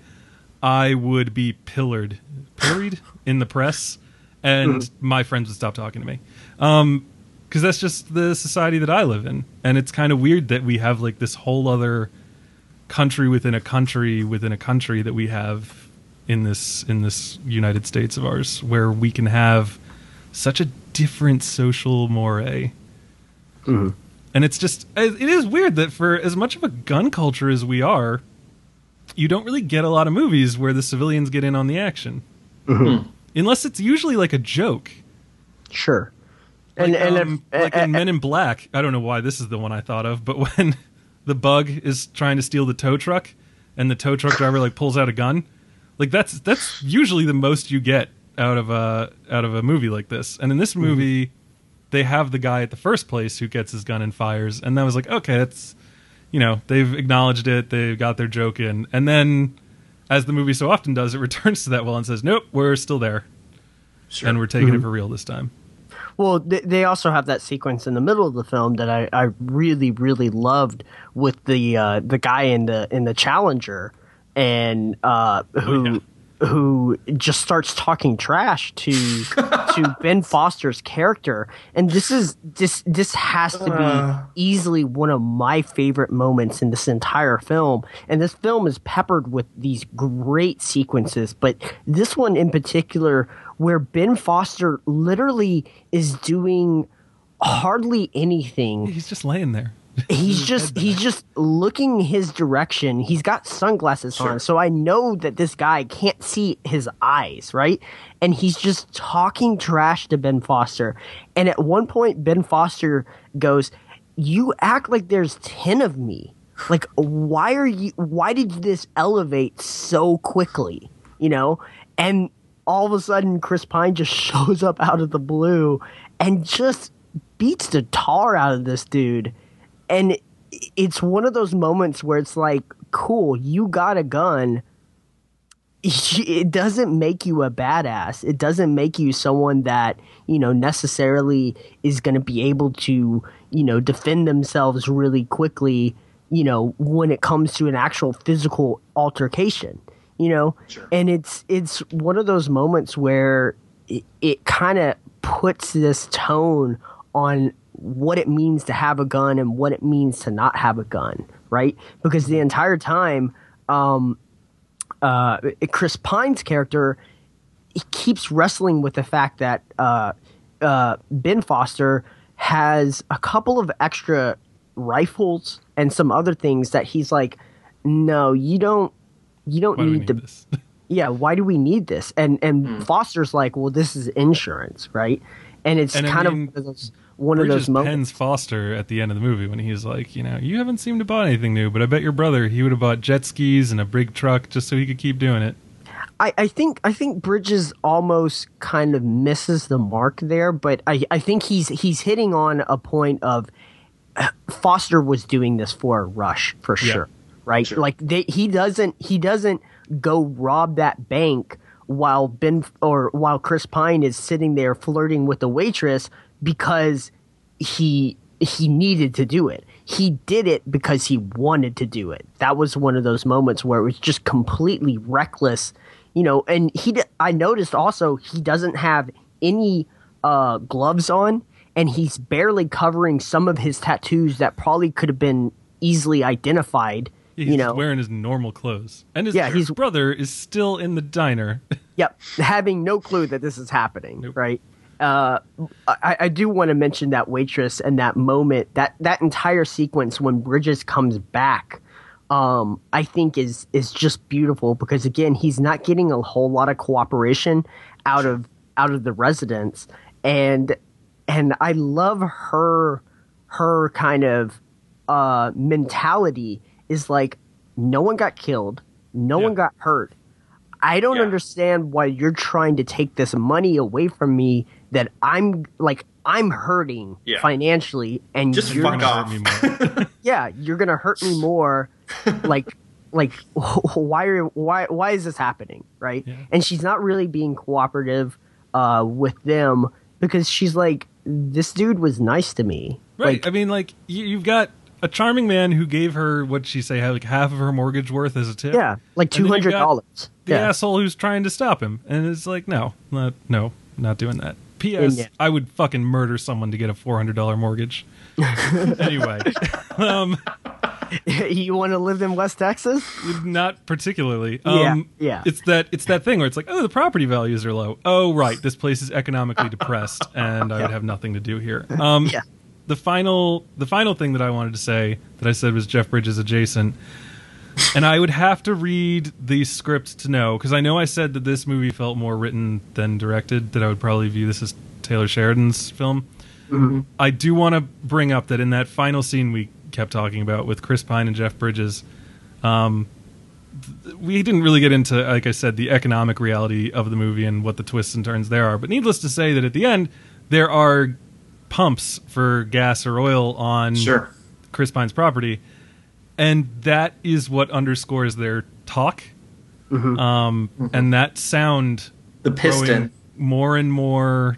I would be pillared, pilloried in the press, and my friends would stop talking to me. Um, because that's just the society that I live in. And it's kind of weird that we have like this whole other country within a country within a country that we have in this in this United States of ours, where we can have such a different social moray. Mm-hmm. And it's just, it is weird that for as much of a gun culture as we are, you don't really get a lot of movies where the civilians get in on the action. Mm-hmm. Unless it's usually like a joke. Sure. Like, And, and um, if, like uh, in Men in Black, I don't know why this is the one I thought of, but when the bug is trying to steal the tow truck and the tow truck driver like pulls out a gun, like that's that's usually the most you get out of a out of a movie like this. And in this movie, mm-hmm. they have the guy at the first place who gets his gun and fires, and that was like, okay, that's, you know, they've acknowledged it, they've got their joke in, and then, as the movie so often does, it returns to that well and says, nope, we're still there, sure. and we're taking mm-hmm. it for real this time. Well, th- they also have that sequence in the middle of the film that I, I really, really loved with the uh, the guy in the in the Challenger, and uh, who oh, yeah. who just starts talking trash to to Ben Foster's character, and this is this this has to be uh. easily one of my favorite moments in this entire film. And this film is peppered with these great sequences, but this one in particular, where Ben Foster literally is doing hardly anything. He's just laying there. He's just he's just looking his direction. He's got sunglasses sure. on, so I know that this guy can't see his eyes, right? And he's just talking trash to Ben Foster. And at one point, Ben Foster goes, "You act like there's ten of me. Like, why are you? Why did this elevate so quickly? You know?" And all of a sudden, Chris Pine just shows up out of the blue and just beats the tar out of this dude. And it's one of those moments where it's like, cool, you got a gun. It doesn't make you a badass. It doesn't make you someone that, you know, necessarily is going to be able to, you know, defend themselves really quickly, you know, when it comes to an actual physical altercation, you know? Sure. And it's it's one of those moments where it, it kind of puts this tone on what it means to have a gun and what it means to not have a gun, right? Because the entire time, um, uh, Chris Pine's character, he keeps wrestling with the fact that uh, uh, Ben Foster has a couple of extra rifles and some other things that he's like, no, you don't, you don't why need, do need to. This? Yeah, why do we need this? And and mm. Foster's like, well, this is insurance, right? And it's and kind I mean, of those, one Bridges of those moments. Pens Foster at the end of the movie when he's like, you know, you haven't seemed to buy anything new, but I bet your brother, he would have bought jet skis and a big truck just so he could keep doing it. I, I think I think Bridges almost kind of misses the mark there, but I, I think he's he's hitting on a point of uh, Foster was doing this for a rush for yeah. sure, right? Sure. Like they, he doesn't he doesn't go rob that bank while Ben or while Chris Pine is sitting there flirting with the waitress because he he needed to do it. He did it because he wanted to do it. That was one of those moments where it was just completely reckless, you know. And he, I noticed also he doesn't have any uh, gloves on, and he's barely covering some of his tattoos that probably could have been easily identified. He's you know, wearing his normal clothes, and his yeah, his brother is still in the diner. Yep, having no clue that this is happening, nope. right? Uh, I, I do want to mention that waitress and that moment, that, that entire sequence when Bridges comes back, um, I think is is just beautiful because again, he's not getting a whole lot of cooperation out of out of the residents, and and I love her her kind of uh, mentality is like, no one got killed, no yeah. one got hurt. I don't yeah. understand why you're trying to take this money away from me that I'm like I'm hurting Yeah. financially, and Just you're fuck gonna, off. Hurt me more. yeah, you're gonna hurt me more. like, like why are why why is this happening, right? Yeah. And she's not really being cooperative uh, with them because she's like, this dude was nice to me, Right. Like, I mean, like, you, you've got a charming man who gave her, what'd she say, like half of her mortgage worth as a tip? yeah, like And then two you've hundred got dollars. The Yeah. asshole who's trying to stop him. And it's like, no, not, no, not doing that. P S. And yeah. I would fucking murder someone to get a four hundred dollars mortgage. Anyway. um, You want to live in West Texas? Not particularly. Yeah, Um, yeah. It's that it's that thing where it's like, oh, the property values are low. Oh, right, this place is economically depressed, and I would have nothing to do here. Um, Yeah. The final the final thing that I wanted to say that I said was Jeff Bridges adjacent, and I would have to read the script to know, because I know I said that this movie felt more written than directed, that I would probably view this as Taylor Sheridan's film. I do want to bring up that in that final scene we kept talking about with Chris Pine and Jeff Bridges, um, th- we didn't really get into, like I said, the economic reality of the movie and what the twists and turns there are. But needless to say that at the end, there are pumps for gas or oil on Sure. Chris Pine's property. And that is what underscores their talk. Um, And that sound The growing piston. more and more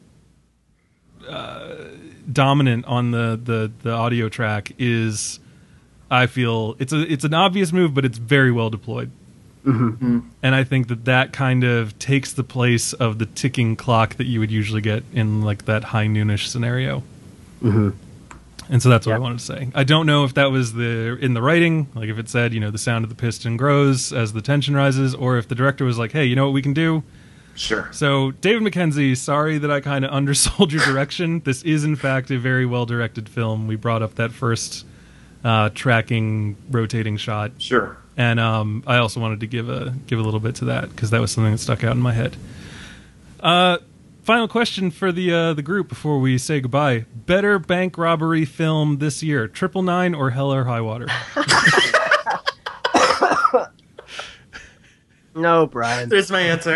uh, dominant on the, the, the audio track is, I feel, it's a it's an obvious move, but it's very well deployed. Mm-hmm. And I think that that kind of takes the place of the ticking clock that you would usually get in like that high noonish scenario. Mm-hmm. And so that's what Yeah. I wanted to say. I don't know if that was the in the writing, like if it said, you know, the sound of the piston grows as the tension rises, or if the director was like, hey, you know what we can do? Sure. So, David Mackenzie, sorry that I kind of undersold your direction. This is, in fact, a very well-directed film. We brought up that first uh, tracking, rotating shot. Sure. And um, I also wanted to give a give a little bit to that, because that was something that stuck out in my head. Uh, final question for the uh, the group before we say goodbye. Better bank robbery film this year, Triple Nine or Hell or High Water? No, Brian. There's my answer.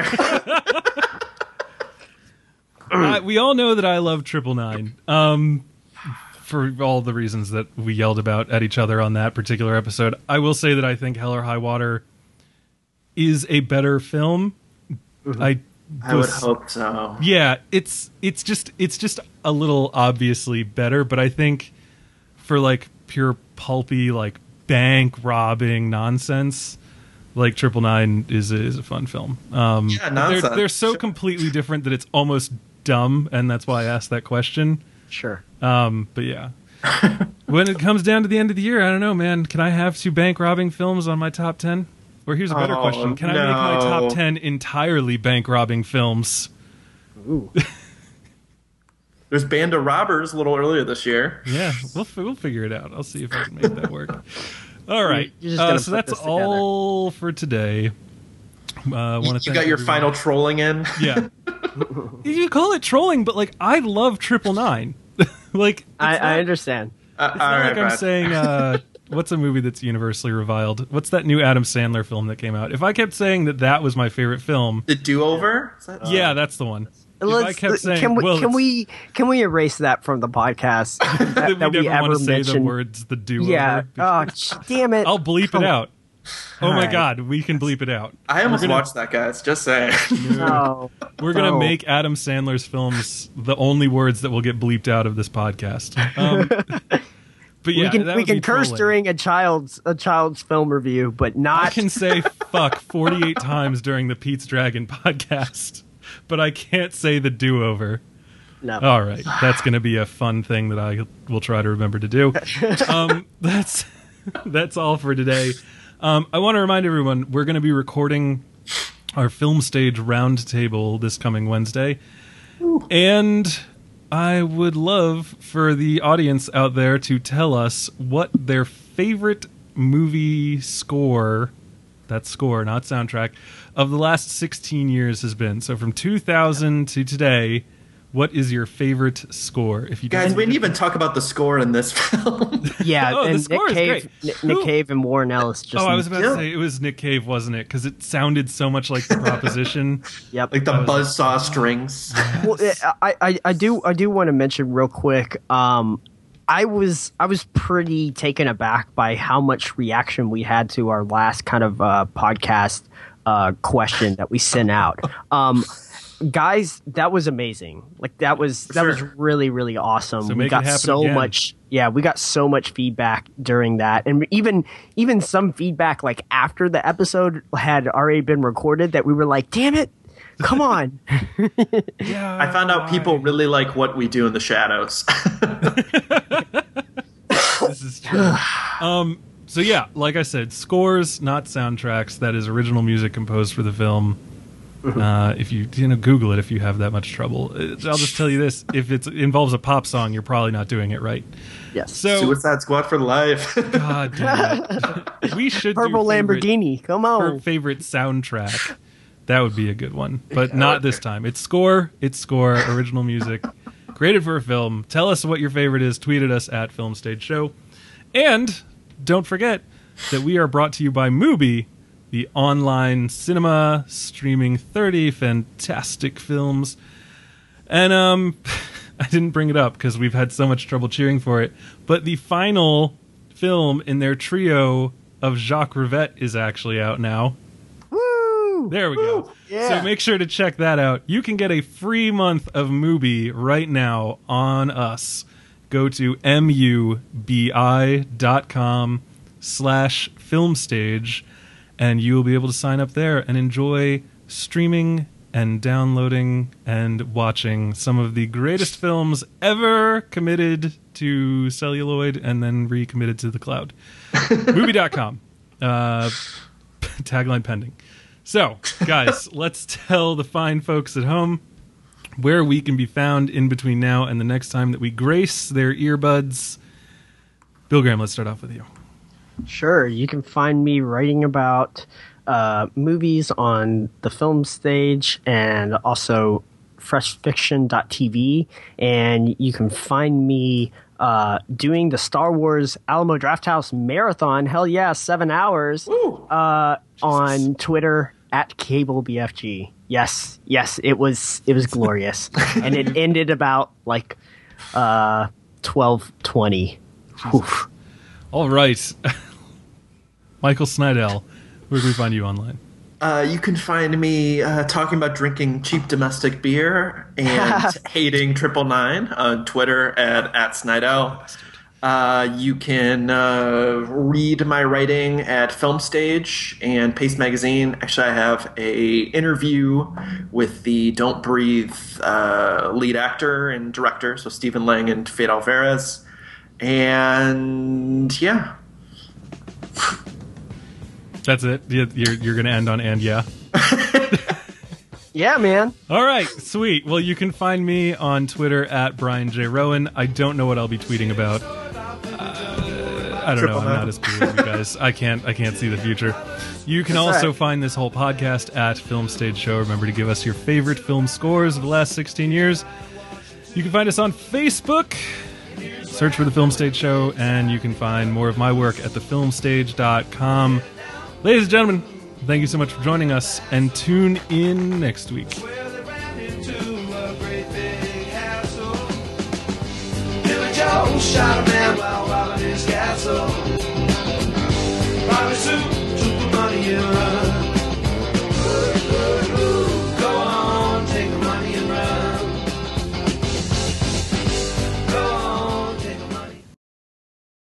uh, we all know that I love Triple Nine, um, for all the reasons that we yelled about at each other on that particular episode. I will say that I think Hell or High Water is a better film. I I would was- hope so. Yeah, it's it's just it's just a little obviously better, but I think for like pure pulpy like bank robbing nonsense, like Triple Nine is a, is a fun film. Um, Yeah, they're, nonsense. they're so Sure. completely different that it's almost dumb, and that's why I asked that question. Sure. Um, but yeah, when it comes down to the end of the year, I don't know, man. Can I have two bank robbing films on my top ten? Or here's a better Oh, question: can I make my no. top ten entirely bank robbing films? Ooh. There's Band of Robbers a little earlier this year. Yeah, we'll fi- we'll figure it out. I'll see if I can make that work. All right, You're just uh, gonna so put that's this together. all for today. Uh, I You, want to you got your final trolling in. Yeah, you call it trolling, but like I love Triple Nine. like it's I, not, I understand. Uh, It's all not right, like I'm Brad. saying. Uh, what's a movie that's universally reviled? What's that new Adam Sandler film that came out? If I kept saying that that was my favorite film, The Do-Over? Is that- yeah, that's the one. If I Let's, kept saying, can we well, can it's- we can we erase that from the podcast that, that that we we never ever want to say the mentioned? words "the do"? Yeah. Oh, sh- damn it! I'll bleep it Come- out. Oh my Alright. god, we can bleep it out. I almost We're gonna- watched that, guys. Just saying. No. We're gonna No. make Adam Sandler's films the only words that will get bleeped out of this podcast. Um, but yeah, we can that we would can be curse trolling. during a child's a child's film review, but I not. can say fuck forty-eight times during the Pete's Dragon podcast, but I can't say the do-over. no. All right, that's going to be a fun thing that I will try to remember to do. Um, that's that's all for today. Um, I want to remind everyone we're going to be recording our film stage roundtable this coming Wednesday, and I would love for the audience out there to tell us what their favorite movie score, that's score, not soundtrack, of the last sixteen years has been. So from two thousand to today, what is your favorite score? If you Guys, don't- we didn't even talk about the score in this film. Yeah, Oh, the and score Nick is Cave, great. Nick, Nick Who- Cave and Warren Ellis just. Oh, I was about Yeah. to say it was Nick Cave, wasn't it? Because it sounded so much like the Proposition. Yep. Like the buzzsaw strings. Well, I, I, I do I do want to mention real quick. Um, I was I was pretty taken aback by how much reaction we had to our last kind of uh, podcast uh, question that we sent out. Um, guys, that was amazing. Like that was that was Sure. really really awesome. So we make it got happen so again. much. Yeah, we got so much feedback during that, and even even some feedback like after the episode had already been recorded that we were like, "Damn it, come on." Yeah, I found out people really like what we do in the shadows. This is true. um, so yeah, like I said, scores, not soundtracks. That is original music composed for the film. Uh, if you you know Google it if you have that much trouble. Uh, I'll just tell you this: if it's, it involves a pop song, you're probably not doing it right. Yes. So Suicide Squad for life. God damn it, we should Purple do favorite, Lamborghini. Come her on. favorite soundtrack. That would be a good one, but not this time. It's score. It's score. Original music, created for a film. Tell us what your favorite is. Tweet at us at Film Stage Show, and don't forget that we are brought to you by Mubi, the online cinema streaming thirty fantastic films. And um, I didn't bring it up because we've had so much trouble cheering for it. But the final film in their trio of Jacques Rivette is actually out now. Woo! There we go. Yeah. So make sure to check that out. You can get a free month of Mubi right now on us. Go to mubi.com slash filmstage, and you will be able to sign up there and enjoy streaming and downloading and watching some of the greatest films ever committed to celluloid and then recommitted to the cloud. Mubi dot com. Uh, tagline pending. So, guys, let's tell the fine folks at home where we can be found in between now and the next time that we grace their earbuds. Bill Graham, let's start off with you. Sure. You can find me writing about uh, movies on the film stage and also fresh fiction dot t v. And you can find me uh, doing the Star Wars Alamo Drafthouse Marathon. Hell yeah, seven hours uh, on Twitter at Cable B F G. Yes, yes, it was it was glorious, and it ended about like uh, twelve twenty. Oof. All right. Michael Snydell, where can we find you online? Uh, you can find me uh, talking about drinking cheap domestic beer and hating Triple Nine on Twitter at, at Snydell. Uh, you can uh, read my writing at Film Stage and Paste Magazine. Actually, I have a interview with the Don't Breathe uh, lead actor and director, so Stephen Lang and Fede Alvarez. And yeah. That's it? You- You're, you're going to end on and yeah? Yeah, man. All right, sweet. Well, you can find me on Twitter at Brian J. Rowan. I don't know what I'll be tweeting about. Uh, I don't Triple know. I'm nine. not as cool as you guys. I can't. I can't see the future. You can That's also right. find this whole podcast at Film Stage Show. Remember to give us your favorite film scores of the last sixteen years. You can find us on Facebook. Search for the Film Stage Show, and you can find more of my work at the film stage dot com. Ladies and gentlemen, thank you so much for joining us, and tune in next week. Well, they ran into a great big hassle. Billy Joe shot a man while robbing his castle. Bobby Sue took the money and run.